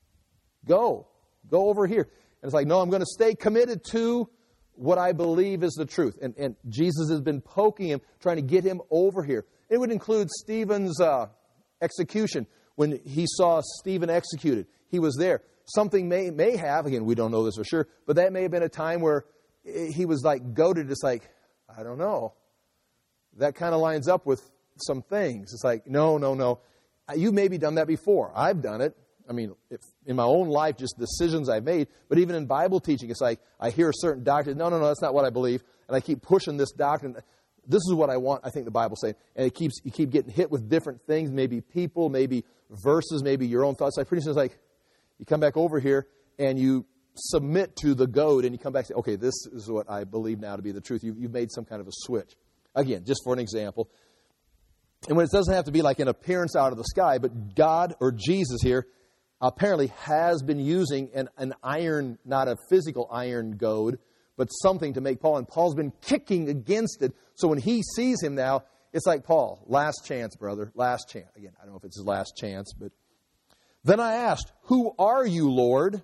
Go. Go over here. And it's like, no, I'm going to stay committed to what I believe is the truth. And, and Jesus has been poking him, trying to get him over here. It would include Stephen's uh, execution. When he saw Stephen executed, he was there. Something may may have, again, we don't know this for sure, but that may have been a time where he was like goaded. It's like, I don't know. That kind of lines up with some things. It's like, no, no, no. You've maybe done that before. I've done it. I mean, if, in my own life, just decisions I've made. But even in Bible teaching, it's like I hear a certain doctrine. No, no, no, that's not what I believe. And I keep pushing this doctrine. This is what I want, I think the Bible's saying. And it keeps you keep getting hit with different things, maybe people, maybe verses, maybe your own thoughts. Like pretty soon it's like you come back over here and you submit to the goad and you come back and say, okay, this is what I believe now to be the truth. You, you've made some kind of a switch. Again, just for an example. And when it doesn't have to be like an appearance out of the sky, but God or Jesus here apparently has been using an, an iron, not a physical iron goad, but something to make Paul. And Paul's been kicking against it. So when he sees him now, it's like, Paul, last chance, brother, last chance. Again, I don't know if it's his last chance, but then I asked, who are you, Lord?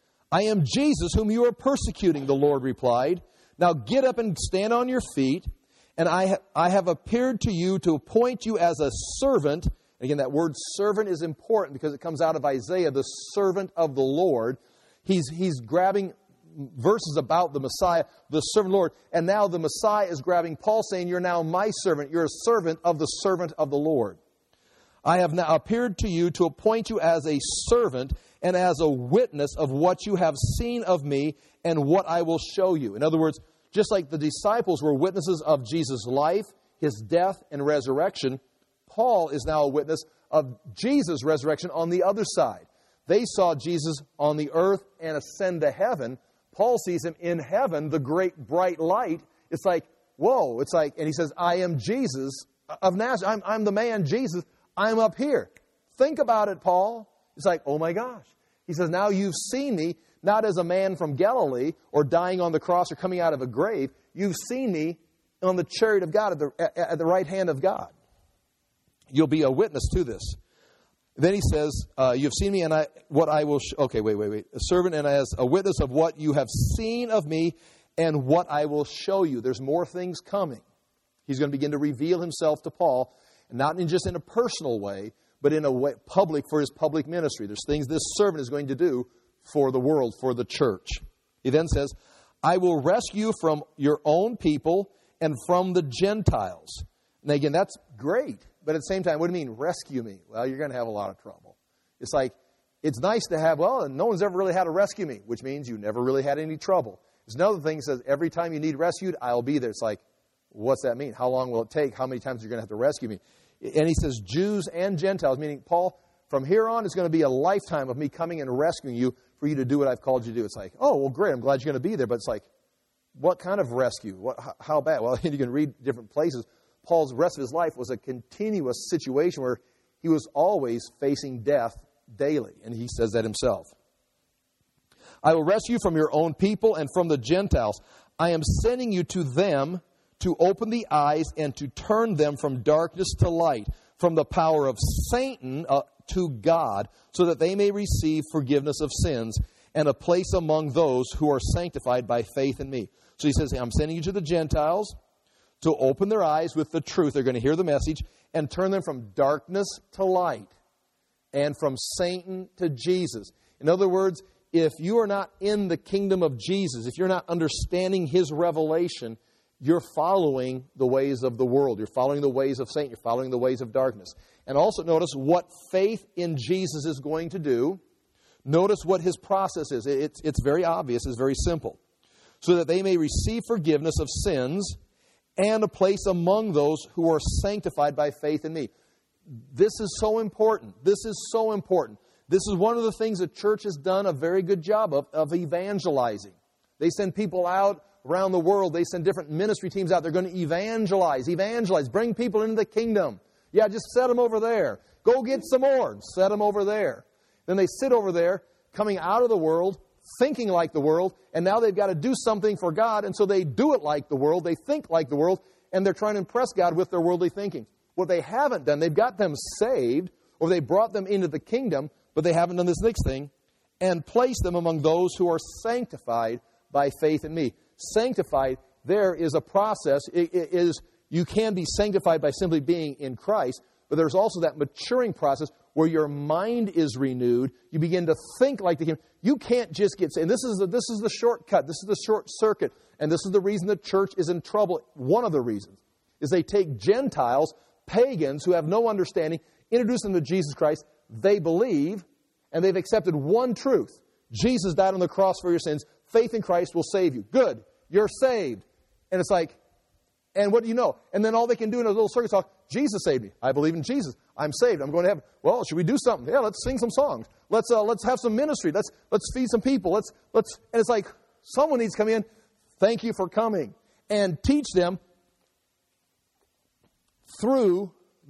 I am Jesus, whom you are persecuting, the Lord replied. Now get up and stand on your feet, and I, ha- I have appeared to you to appoint you as a servant. Again, that word servant is important because it comes out of Isaiah, the servant of the Lord. He's, he's grabbing verses about the Messiah, the servant Lord, and now the Messiah is grabbing Paul, saying, you're now my servant. You're a servant of the servant of the Lord. I have now appeared to you to appoint you as a servant and as a witness of what you have seen of me and what I will show you. In other words, just like the disciples were witnesses of Jesus' life, His death, and resurrection, Paul is now a witness of Jesus' resurrection on the other side. They saw Jesus on the earth and ascend to heaven. Paul sees Him in heaven, the great bright light. It's like, whoa, it's like, and he says, I am Jesus of Nazareth. I'm, I'm the man, Jesus. I'm up here. Think about it, Paul. It's like, oh my gosh. He says, now you've seen me, not as a man from Galilee or dying on the cross or coming out of a grave. You've seen me on the chariot of God, at the, at, at the right hand of God. You'll be a witness to this. Then he says, uh, you've seen me and I, what I will, sh- okay, wait, wait, wait. A servant and as a witness of what you have seen of me and what I will show you. There's more things coming. He's going to begin to reveal himself to Paul, not in just in a personal way, but in a way, public, for his public ministry. There's things this servant is going to do for the world, for the church. He then says, I will rescue you from your own people and from the Gentiles. Now again, that's great. But at the same time, what do you mean, rescue me? Well, you're going to have a lot of trouble. It's like, it's nice to have, well, no one's ever really had to rescue me, which means you never really had any trouble. There's another thing that says, every time you need rescued, I'll be there. It's like, what's that mean? How long will it take? How many times are you going to have to rescue me? And he says, Jews and Gentiles, meaning, Paul, from here on, it's going to be a lifetime of me coming and rescuing you for you to do what I've called you to do. It's like, oh, well, great, I'm glad you're going to be there. But it's like, what kind of rescue? What, how bad? Well, you can read different places. Paul's rest of his life was a continuous situation where he was always facing death daily. And he says that himself. I will rescue you from your own people and from the Gentiles. I am sending you to them to open the eyes and to turn them from darkness to light, from the power of Satan uh, to God, so that they may receive forgiveness of sins and a place among those who are sanctified by faith in me. So he says, I'm sending you to the Gentiles to open their eyes with the truth. They're going to hear the message and turn them from darkness to light and from Satan to Jesus. In other words, if you are not in the kingdom of Jesus, if you're not understanding His revelation, you're following the ways of the world. You're following the ways of Satan. You're following the ways of darkness. And also notice what faith in Jesus is going to do. Notice what His process is. It's, it's very obvious. It's very simple. So that they may receive forgiveness of sins and a place among those who are sanctified by faith in me. This is so important. This is so important. This is one of the things the church has done a very good job of, of evangelizing. They send people out around the world. They send different ministry teams out. They're going to evangelize, evangelize, bring people into the kingdom. Yeah, just set them over there. Go get some more. Set them over there. Then they sit over there, coming out of the world, thinking like the world, and now they've got to do something for God, and so they do it like the world, they think like the world, and they're trying to impress God with their worldly thinking. What they haven't done, they've got them saved, or they brought them into the kingdom, but they haven't done this next thing, and placed them among those who are sanctified by faith in me. Sanctified, there is a process. It, it is, you can be sanctified by simply being in Christ, but there's also that maturing process where your mind is renewed. You begin to think like the kingdom. You can't just get saved. And this is the, this is the shortcut. This is the short circuit. And this is the reason the church is in trouble. One of the reasons is they take Gentiles, pagans who have no understanding, introduce them to Jesus Christ. They believe, and they've accepted one truth. Jesus died on the cross for your sins. Faith in Christ will save you. Good. You're saved. And it's like, and what do you know? And then all they can do in a little circuit talk, Jesus saved me. I believe in Jesus. I'm saved. I'm going to heaven. Well, should we do something? Yeah, let's sing some songs. Let's uh, let's have some ministry. Let's let's feed some people. Let's let's. And it's like someone needs to come in. Thank you for coming and teach them through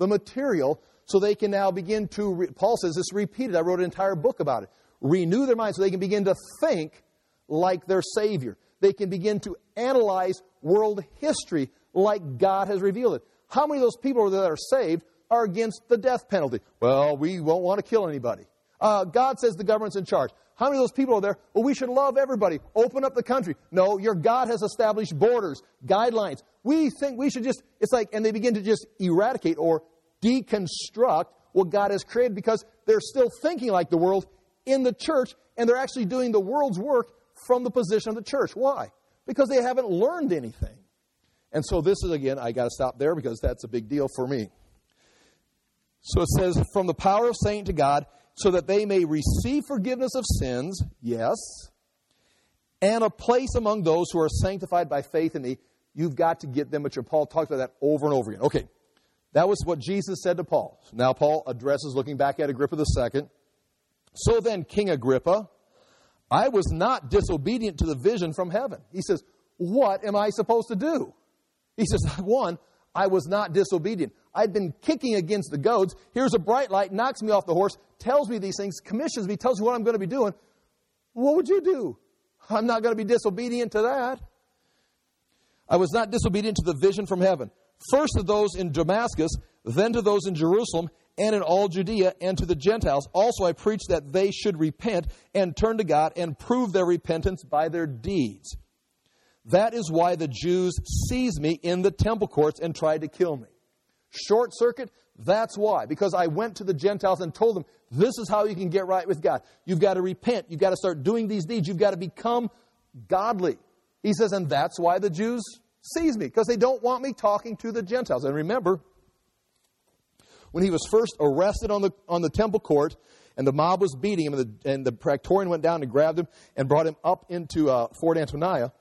the material, so they can now begin to, re- Paul says this repeated, I wrote an entire book about it, renew their minds so they can begin to think like their Savior. They can begin to analyze world history like God has revealed it. How many of those people that are saved are against the death penalty? Well, we won't want to kill anybody. Uh, God says the government's in charge. How many of those people are there? Well, we should love everybody. Open up the country. No, your God has established borders, guidelines. We think we should just, it's like, and they begin to just eradicate or deconstruct what God has created because they're still thinking like the world in the church, and they're actually doing the world's work from the position of the church. Why? Because they haven't learned anything. And so this is, again, I got to stop there because that's a big deal for me. So it says, from the power of saying to God, so that they may receive forgiveness of sins, yes, and a place among those who are sanctified by faith in me. You've got to get them mature. Paul talks about that over and over again. Okay, that was what Jesus said to Paul. Now Paul addresses, looking back at Agrippa the Second. So then, King Agrippa, I was not disobedient to the vision from heaven. He says, what am I supposed to do? He says, one, I was not disobedient. I'd been kicking against the goads. Here's a bright light, knocks me off the horse, tells me these things, commissions me, tells me what I'm going to be doing. What would you do? I'm not going to be disobedient to that. I was not disobedient to the vision from heaven. First to those in Damascus, then to those in Jerusalem, and in all Judea, and to the Gentiles. Also I preached that they should repent and turn to God and prove their repentance by their deeds. That is why the Jews seized me in the temple courts and tried to kill me. Short circuit, that's why. Because I went to the Gentiles and told them, this is how you can get right with God. You've got to repent. You've got to start doing these deeds. You've got to become godly. He says, and that's why the Jews seized me. Because they don't want me talking to the Gentiles. And remember, when he was first arrested on the on the temple court, and the mob was beating him, and the, and the praetorian went down and grabbed him and brought him up into uh, Fort Antonia,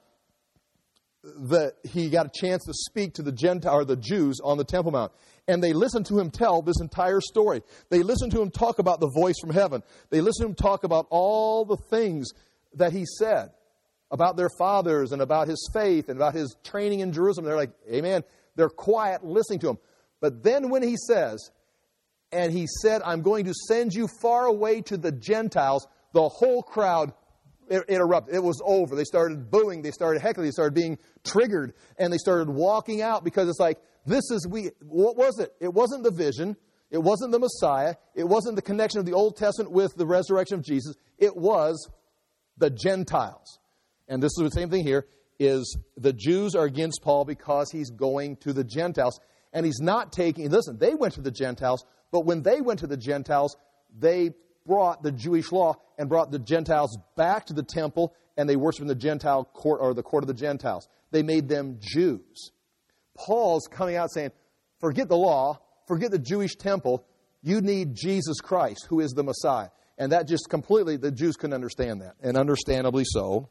the, he got a chance to speak to the Gentile, or the Jews on the Temple Mount. And they listened to him tell this entire story. They listened to him talk about the voice from heaven. They listened to him talk about all the things that he said about their fathers and about his faith and about his training in Jerusalem. They're like, amen. They're quiet listening to him. But then when he says, and he said, I'm going to send you far away to the Gentiles, the whole crowd interrupted. It was over. They started booing. They started heckling. They started being triggered. And they started walking out because it's like, this is, we. What was it? It wasn't the vision. It wasn't the Messiah. It wasn't the connection of the Old Testament with the resurrection of Jesus. It was the Gentiles. And this is the same thing here, is the Jews are against Paul because he's going to the Gentiles. And he's not taking, listen, they went to the Gentiles, but when they went to the Gentiles, they brought the Jewish law and brought the Gentiles back to the temple, and they worshiped in the Gentile court, or the court of the Gentiles. They made them Jews. Paul's coming out saying, forget the law, forget the Jewish temple, you need Jesus Christ, who is the Messiah. And that just completely, the Jews couldn't understand that, and understandably so.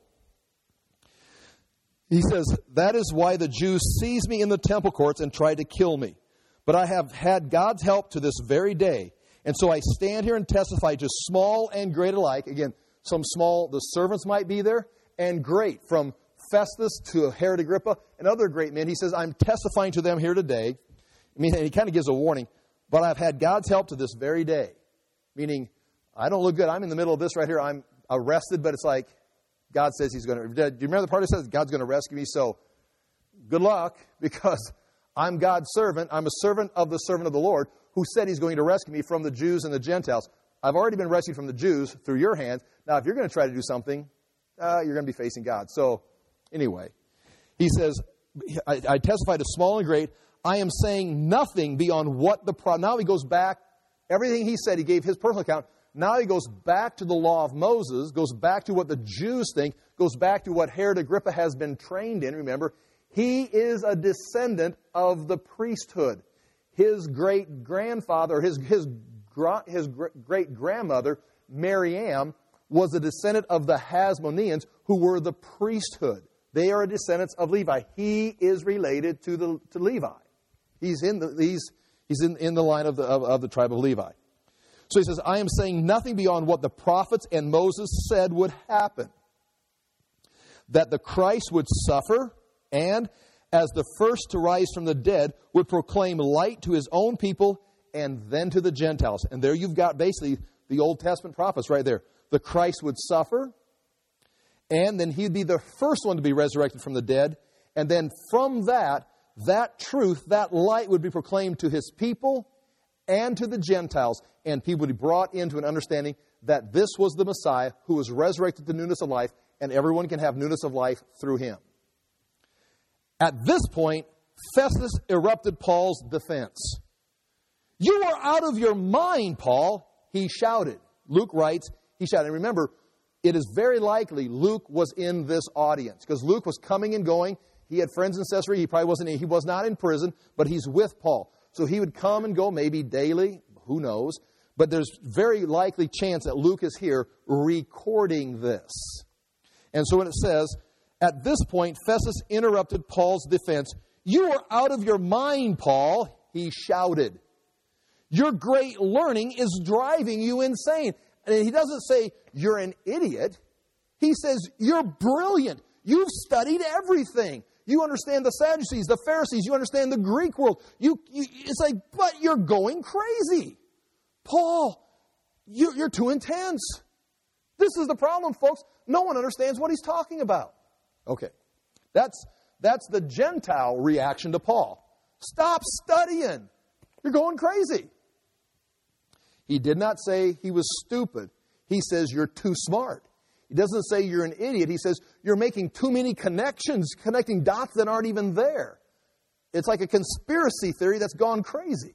He says, that is why the Jews seized me in the temple courts and tried to kill me. But I have had God's help to this very day. And so I stand here and testify to small and great alike. Again, some small, the servants might be there, and great, from Festus to Herod Agrippa and other great men. He says, I'm testifying to them here today. I mean, he kind of gives a warning. But I've had God's help to this very day. Meaning, I don't look good. I'm in the middle of this right here. I'm arrested, but it's like, God says he's going to, do you remember the part that says God's going to rescue me? So, good luck, because I'm God's servant. I'm a servant of the servant of the Lord, who said he's going to rescue me from the Jews and the Gentiles. I've already been rescued from the Jews through your hands. Now, if you're going to try to do something, uh, you're going to be facing God. So, anyway, he says, I, I testify to small and great. I am saying nothing beyond what the, pro- now he goes back, everything he said, he gave his personal account. Now he goes back to the law of Moses, goes back to what the Jews think, goes back to what Herod Agrippa has been trained in. Remember, he is a descendant of the priesthood. His great-grandfather, his, his, his great-grandmother, Mariam, was a descendant of the Hasmoneans, who were the priesthood. They are descendants of Levi. He is related to, the, to Levi. He's in the, he's, he's in, in the line of the, of, of the tribe of Levi. So he says, I am saying nothing beyond what the prophets and Moses said would happen. That the Christ would suffer, and as the first to rise from the dead, would proclaim light to his own people and then to the Gentiles. And there you've got basically the Old Testament prophets right there. The Christ would suffer, and then he'd be the first one to be resurrected from the dead. And then from that, that truth, that light would be proclaimed to his people and to the Gentiles. And people would be brought into an understanding that this was the Messiah who was resurrected to newness of life, and everyone can have newness of life through him. At this point, Festus erupted Paul's defense. "You are out of your mind, Paul," he shouted. Luke writes, he shouted. And remember, it is very likely Luke was in this audience, because Luke was coming and going. He had friends in Caesarea. He probably wasn't, he was not in prison, but he's with Paul. So he would come and go maybe daily, who knows. But there's very likely chance that Luke is here recording this. And so when it says, at this point, Festus interrupted Paul's defense. "You are out of your mind, Paul," he shouted. "Your great learning is driving you insane." And he doesn't say, "You're an idiot." He says, "You're brilliant. You've studied everything. You understand the Sadducees, the Pharisees. You understand the Greek world. You, you, it's like, but you're going crazy. Paul, you, you're too intense." This is the problem, folks. No one understands what he's talking about. Okay, that's, that's the Gentile reaction to Paul. Stop studying. You're going crazy. He did not say he was stupid. He says you're too smart. He doesn't say you're an idiot. He says you're making too many connections, connecting dots that aren't even there. It's like a conspiracy theory that's gone crazy.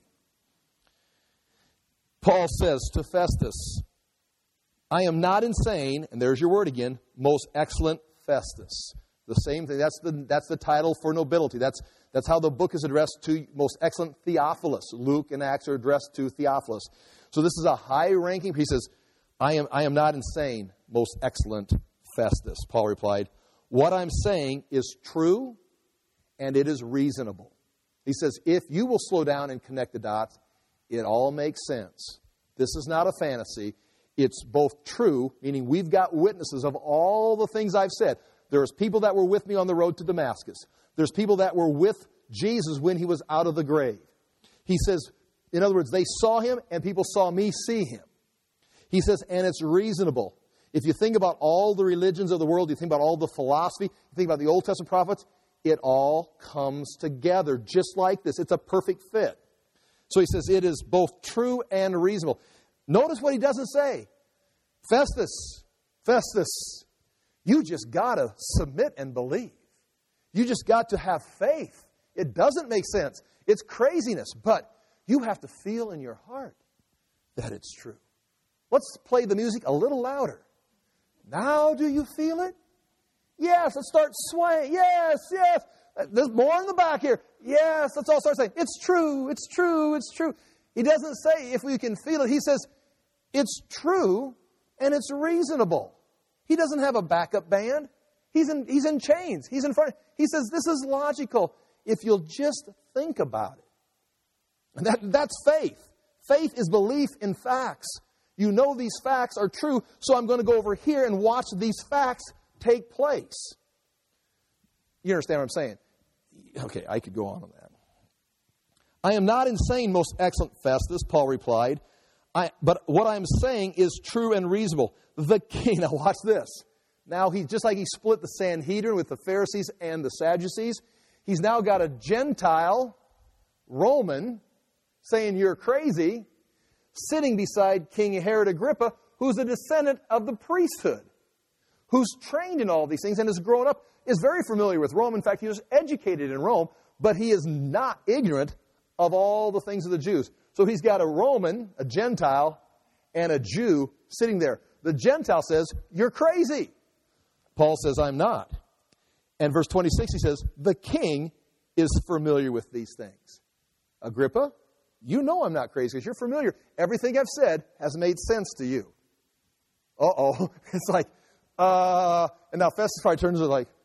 Paul says to Festus, "I am not insane," and there's your word again, "most excellent Festus." The same thing. That's the, that's the title for nobility. That's, that's how the book is addressed to most excellent Theophilus. Luke and Acts are addressed to Theophilus. So this is a high-ranking. He says, I am, I am not insane, most excellent Festus. Paul replied, "What I'm saying is true and it is reasonable." He says, if you will slow down and connect the dots, it all makes sense. This is not a fantasy. It's both true, meaning we've got witnesses of all the things I've said. There's people that were with me on the road to Damascus. There's people that were with Jesus when he was out of the grave. He says, in other words, they saw him and people saw me see him. He says, and it's reasonable. If you think about all the religions of the world, you think about all the philosophy, you think about the Old Testament prophets, it all comes together just like this. It's a perfect fit. So he says it is both true and reasonable. Notice what he doesn't say. Festus, Festus, you just got to submit and believe. You just got to have faith. It doesn't make sense. It's craziness, but you have to feel in your heart that it's true. Let's play the music a little louder. Now do you feel it? Yes, let's start swaying. Yes, yes. There's more in the back here. Yes, let's all start saying, it's true, it's true, it's true. He doesn't say if we can feel it. He says, it's true and it's reasonable. He doesn't have a backup band. He's in, he's in chains. He's in front. He says, this is logical if you'll just think about it. And that, that's faith. Faith is belief in facts. You know these facts are true, so I'm going to go over here and watch these facts take place. You understand what I'm saying? Okay, I could go on on that. I am not insane, most excellent Festus, Paul replied. I, but what I'm saying is true and reasonable. The king, now watch this. Now, he just like he split the Sanhedrin with the Pharisees and the Sadducees, he's now got a Gentile Roman saying you're crazy, sitting beside King Herod Agrippa, who's a descendant of the priesthood, who's trained in all these things and has grown up, is very familiar with Rome. In fact, he was educated in Rome, but he is not ignorant of all the things of the Jews. So he's got a Roman, a Gentile, and a Jew sitting there. The Gentile says, you're crazy. Paul says, I'm not. And verse twenty-six, he says, the king is familiar with these things. Agrippa, you know I'm not crazy because you're familiar. Everything I've said has made sense to you. Uh-oh. It's like, uh, and now Festus probably turns to like,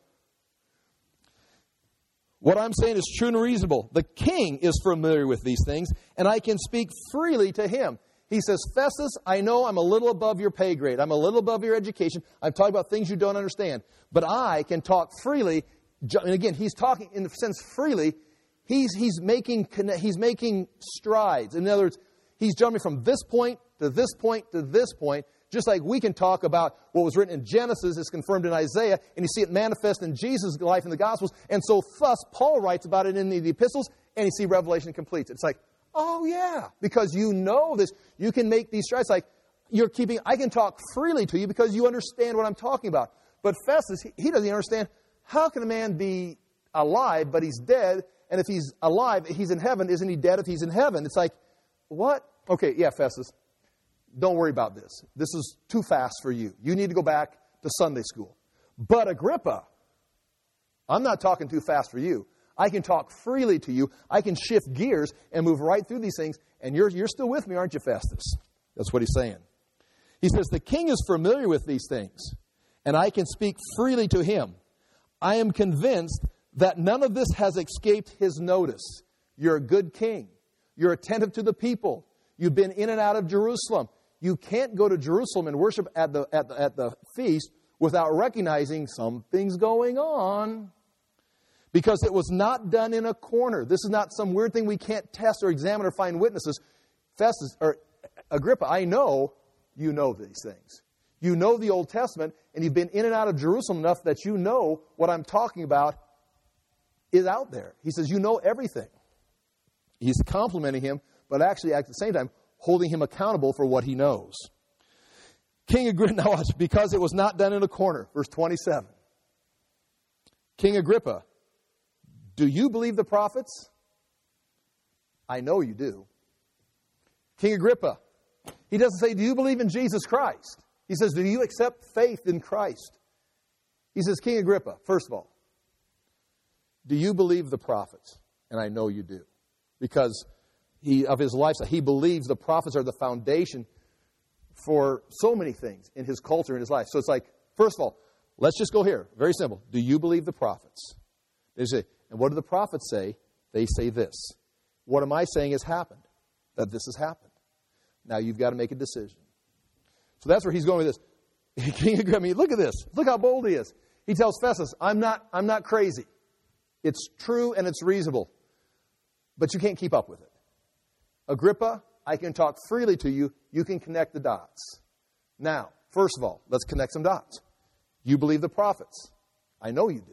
what I'm saying is true and reasonable. The king is familiar with these things, and I can speak freely to him. He says, Festus, I know I'm a little above your pay grade. I'm a little above your education. I'm talking about things you don't understand. But I can talk freely And again, he's talking in a sense freely. He's, he's, making, he's making strides. In other words, he's jumping from this point to this point to this point, just like we can talk about what was written in Genesis is confirmed in Isaiah, and you see it manifest in Jesus' life in the Gospels. And so thus, Paul writes about it in the, the epistles, and you see Revelation completes it. It's like, oh yeah, because you know this. You can make these strides. Like, you're keeping, I can talk freely to you because you understand what I'm talking about. But Festus, he, he doesn't even understand, how can a man be alive, but he's dead? And if he's alive, he's in heaven. Isn't he dead if he's in heaven? It's like, what? Okay, yeah, Festus, don't worry about this. This is too fast for you. You need to go back to Sunday school. But Agrippa, I'm not talking too fast for you. I can talk freely to you. I can shift gears and move right through these things. And you're, you're still with me, aren't you, Festus? That's what he's saying. He says, the king is familiar with these things, and I can speak freely to him. I am convinced that none of this has escaped his notice. You're a good king. You're attentive to the people. You've been in and out of Jerusalem. You can't go to Jerusalem and worship at the, at the, at the feast without recognizing something's going on. Because it was not done in a corner. This is not some weird thing we can't test or examine or find witnesses. Festus, or Agrippa, I know you know these things. You know the Old Testament, and you've been in and out of Jerusalem enough that you know what I'm talking about is out there. He says, you know everything. He's complimenting him, but actually at the same time, holding him accountable for what he knows. King Agrippa, now watch, because it was not done in a corner. Verse twenty-seven. King Agrippa, do you believe the prophets? I know you do. King Agrippa, he doesn't say, do you believe in Jesus Christ? He says, do you accept faith in Christ? He says, King Agrippa, first of all, do you believe the prophets? And I know you do. Because he, of his lifestyle, he believes the prophets are the foundation for so many things in his culture, in his life. So it's like, first of all, let's just go here. Very simple. Do you believe the prophets? They say, and what do the prophets say? They say this. What am I saying has happened? That this has happened. Now you've got to make a decision. So that's where he's going with this. King Agrippa, I mean, look at this. Look how bold he is. He tells Festus, I'm not, I'm not crazy. It's true and it's reasonable. But you can't keep up with it. Agrippa, I can talk freely to you. You can connect the dots. Now, first of all, let's connect some dots. You believe the prophets. I know you do.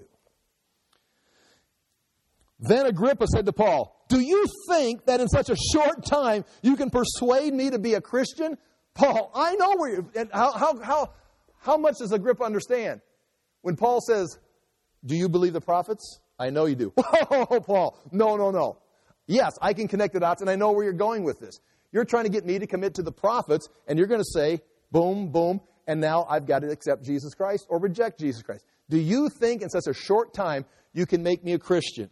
Then Agrippa said to Paul, do you think that in such a short time you can persuade me to be a Christian? Paul, I know where you're... And how, how, how, how much does Agrippa understand? When Paul says, do you believe the prophets? I know you do. Oh, Paul, no, no, no. Yes, I can connect the dots, and I know where you're going with this. You're trying to get me to commit to the prophets, and you're going to say, boom, boom, and now I've got to accept Jesus Christ or reject Jesus Christ. Do you think in such a short time you can make me a Christian?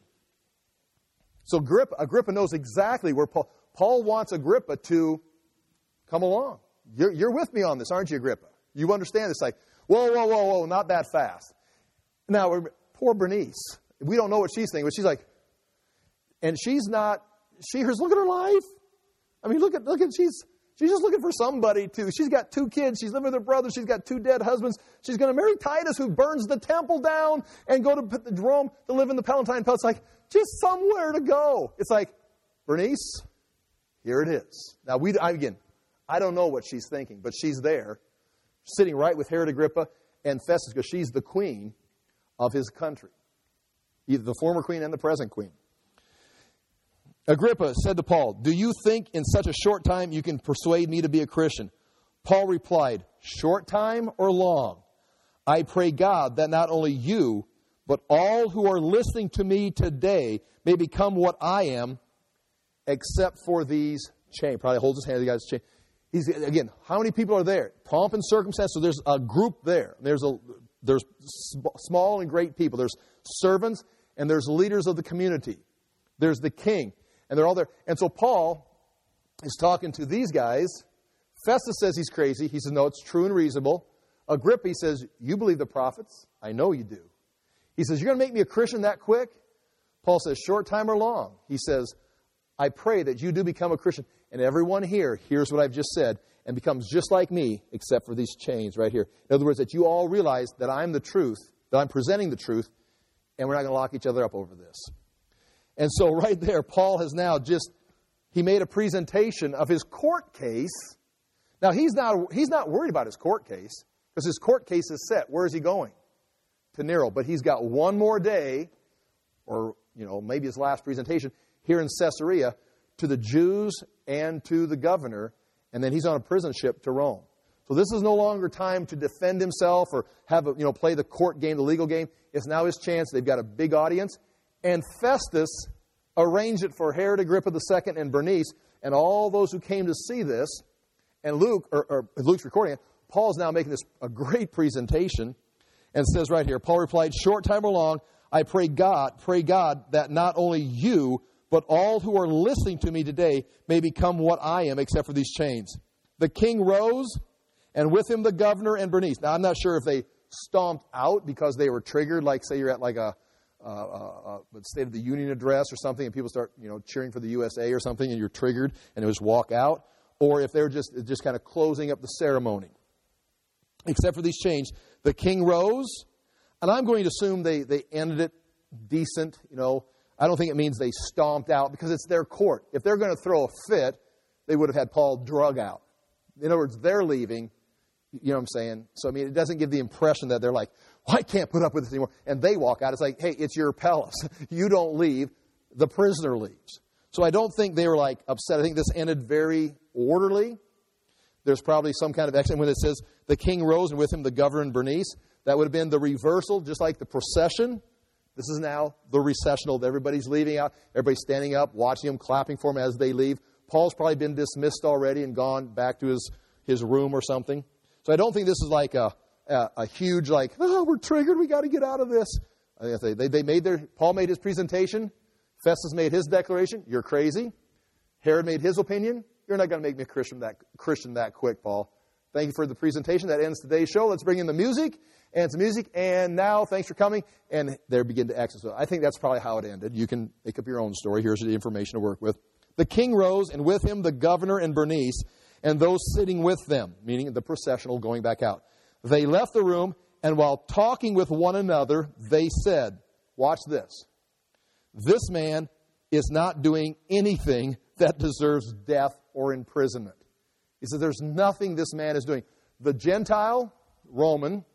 So Agrippa, Agrippa knows exactly where Paul... Paul wants Agrippa to come along. You're, you're with me on this, aren't you, Agrippa? You understand this? Like, whoa, whoa, whoa, whoa, not that fast. Now, poor Bernice. We don't know what she's thinking, but she's like... And she's not... She, her, look at her life. I mean, look at... look at she's... She's just looking for somebody to... She's got two kids. She's living with her brother. She's got two dead husbands. She's going to marry Titus, who burns the temple down, and go to Rome to live in the Palatine Palace. It's like, just somewhere to go. It's like, Bernice, here it is. Now, we I, again, I don't know what she's thinking, but she's there, sitting right with Herod Agrippa and Festus, because she's the queen of his country. Either the former queen and the present queen. Agrippa said to Paul, do you think in such a short time you can persuade me to be a Christian? Paul replied, short time or long? I pray God that not only you, but all who are listening to me today may become what I am, except for these chains. Probably holds his hand, the guy's chain. He's, again, how many people are there? Pomp and circumstance. So there's a group there. There's a there's small and great people. There's servants and there's leaders of the community. There's the king. And they're all there. And so Paul is talking to these guys. Festus says he's crazy. He says, no, it's true and reasonable. Agrippa, he says, you believe the prophets? I know you do. He says, you're going to make me a Christian that quick? Paul says, short time or long? He says, I pray that you do become a Christian. And everyone here hears what I've just said and becomes just like me, except for these chains right here. In other words, that you all realize that I'm the truth, that I'm presenting the truth, and we're not going to lock each other up over this. And so right there, Paul has now just, he made a presentation of his court case. Now, he's not, he's not worried about his court case, because his court case is set. Where is he going? To Nero. But he's got one more day, or, you know, maybe his last presentation, here in Caesarea, to the Jews and to the governor, and then he's on a prison ship to Rome. So this is no longer time to defend himself or have a, you know, play the court game, the legal game. It's now his chance. They've got a big audience. And Festus arranged it for Herod Agrippa the Second and Bernice and all those who came to see this. And Luke, or, or Luke's recording it, Paul's now making this a great presentation. And it says right here, Paul replied, short time or long, I pray God, pray God that not only you, but all who are listening to me today may become what I am, except for these chains. The king rose, and with him the governor and Bernice. Now, I'm not sure if they stomped out because they were triggered, like, say, you're at like a, a, a, a State of the Union address or something, and people start, you know, cheering for the U S A or something, and you're triggered, and it was walk out. Or if they're just, just kind of closing up the ceremony. Except for these chains, the king rose, and I'm going to assume they, they ended it decent, you know. I don't think it means they stomped out, because it's their court. If they're going to throw a fit, they would have had Paul drug out. In other words, they're leaving. You know what I'm saying? So, I mean, it doesn't give the impression that they're like, well, I can't put up with this anymore. And they walk out. It's like, hey, it's your palace. You don't leave. The prisoner leaves. So I don't think they were, like, upset. I think this ended very orderly. There's probably some kind of action when it says the king rose and with him the governor and Bernice. That would have been the reversal, just like the procession. This is now the recessional. Everybody's leaving out. Everybody's standing up, watching them, clapping for them as they leave. Paul's probably been dismissed already and gone back to his, his room or something. So I don't think this is like a, a, a huge, like, oh, we're triggered, we got to get out of this. I think they, they, they made their, Paul made his presentation. Festus made his declaration. You're crazy. Herod made his opinion. You're not going to make me a Christian that, Christian that quick, Paul. Thank you for the presentation. That ends today's show. Let's bring in the music and some music. And now, thanks for coming. And there begin to exit. So I think that's probably how it ended. You can make up your own story. Here's the information to work with. The king rose, and with him the governor and Bernice, and those sitting with them, meaning the processional going back out. They left the room, and while talking with one another, they said, watch this, this man is not doing anything that deserves death or imprisonment. He says there's nothing this man is doing. The Gentile, Roman,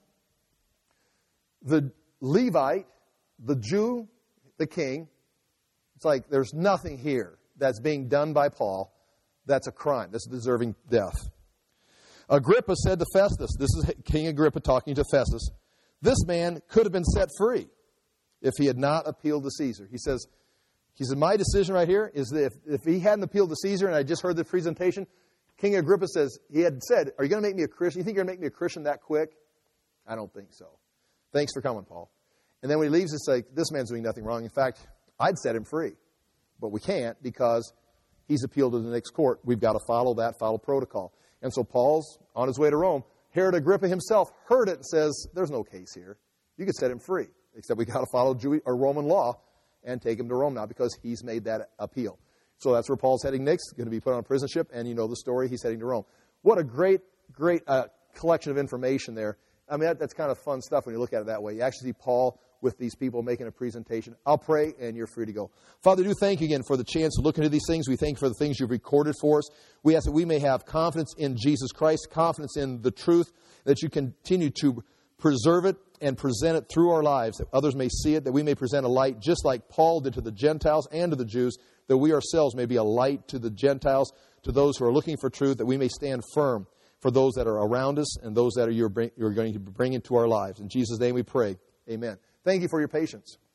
the Levite, the Jew, the king, it's like there's nothing here that's being done by Paul that's a crime, that's deserving death. Agrippa said to Festus, this is King Agrippa talking to Festus, this man could have been set free if he had not appealed to Caesar. He says, he said, my decision right here is that if, if he hadn't appealed to Caesar and I just heard the presentation, King Agrippa says, he had said, are you going to make me a Christian? You think you're going to make me a Christian that quick? I don't think so. Thanks for coming, Paul. And then when he leaves, it's like, this man's doing nothing wrong. In fact, I'd set him free. But we can't because he's appealed to the next court. We've got to follow that, follow protocol. And so Paul's on his way to Rome. Herod Agrippa himself heard it and says, there's no case here. You could set him free, except we've got to follow Jewish or Roman law and take him to Rome now because he's made that appeal. So that's where Paul's heading next, going to be put on a prison ship, and you know the story, he's heading to Rome. What a great, great uh, collection of information there. I mean, that, that's kind of fun stuff when you look at it that way. You actually see Paul with these people making a presentation. I'll pray, and you're free to go. Father, do thank you again for the chance to look into these things. We thank you for the things you've recorded for us. We ask that we may have confidence in Jesus Christ, confidence in the truth, that you continue to preserve it and present it through our lives, that others may see it, that we may present a light just like Paul did to the Gentiles and to the Jews, that we ourselves may be a light to the Gentiles, to those who are looking for truth, that we may stand firm for those that are around us and those that are you're, bring, you're going to bring into our lives. In Jesus' name we pray. Amen. Thank you for your patience.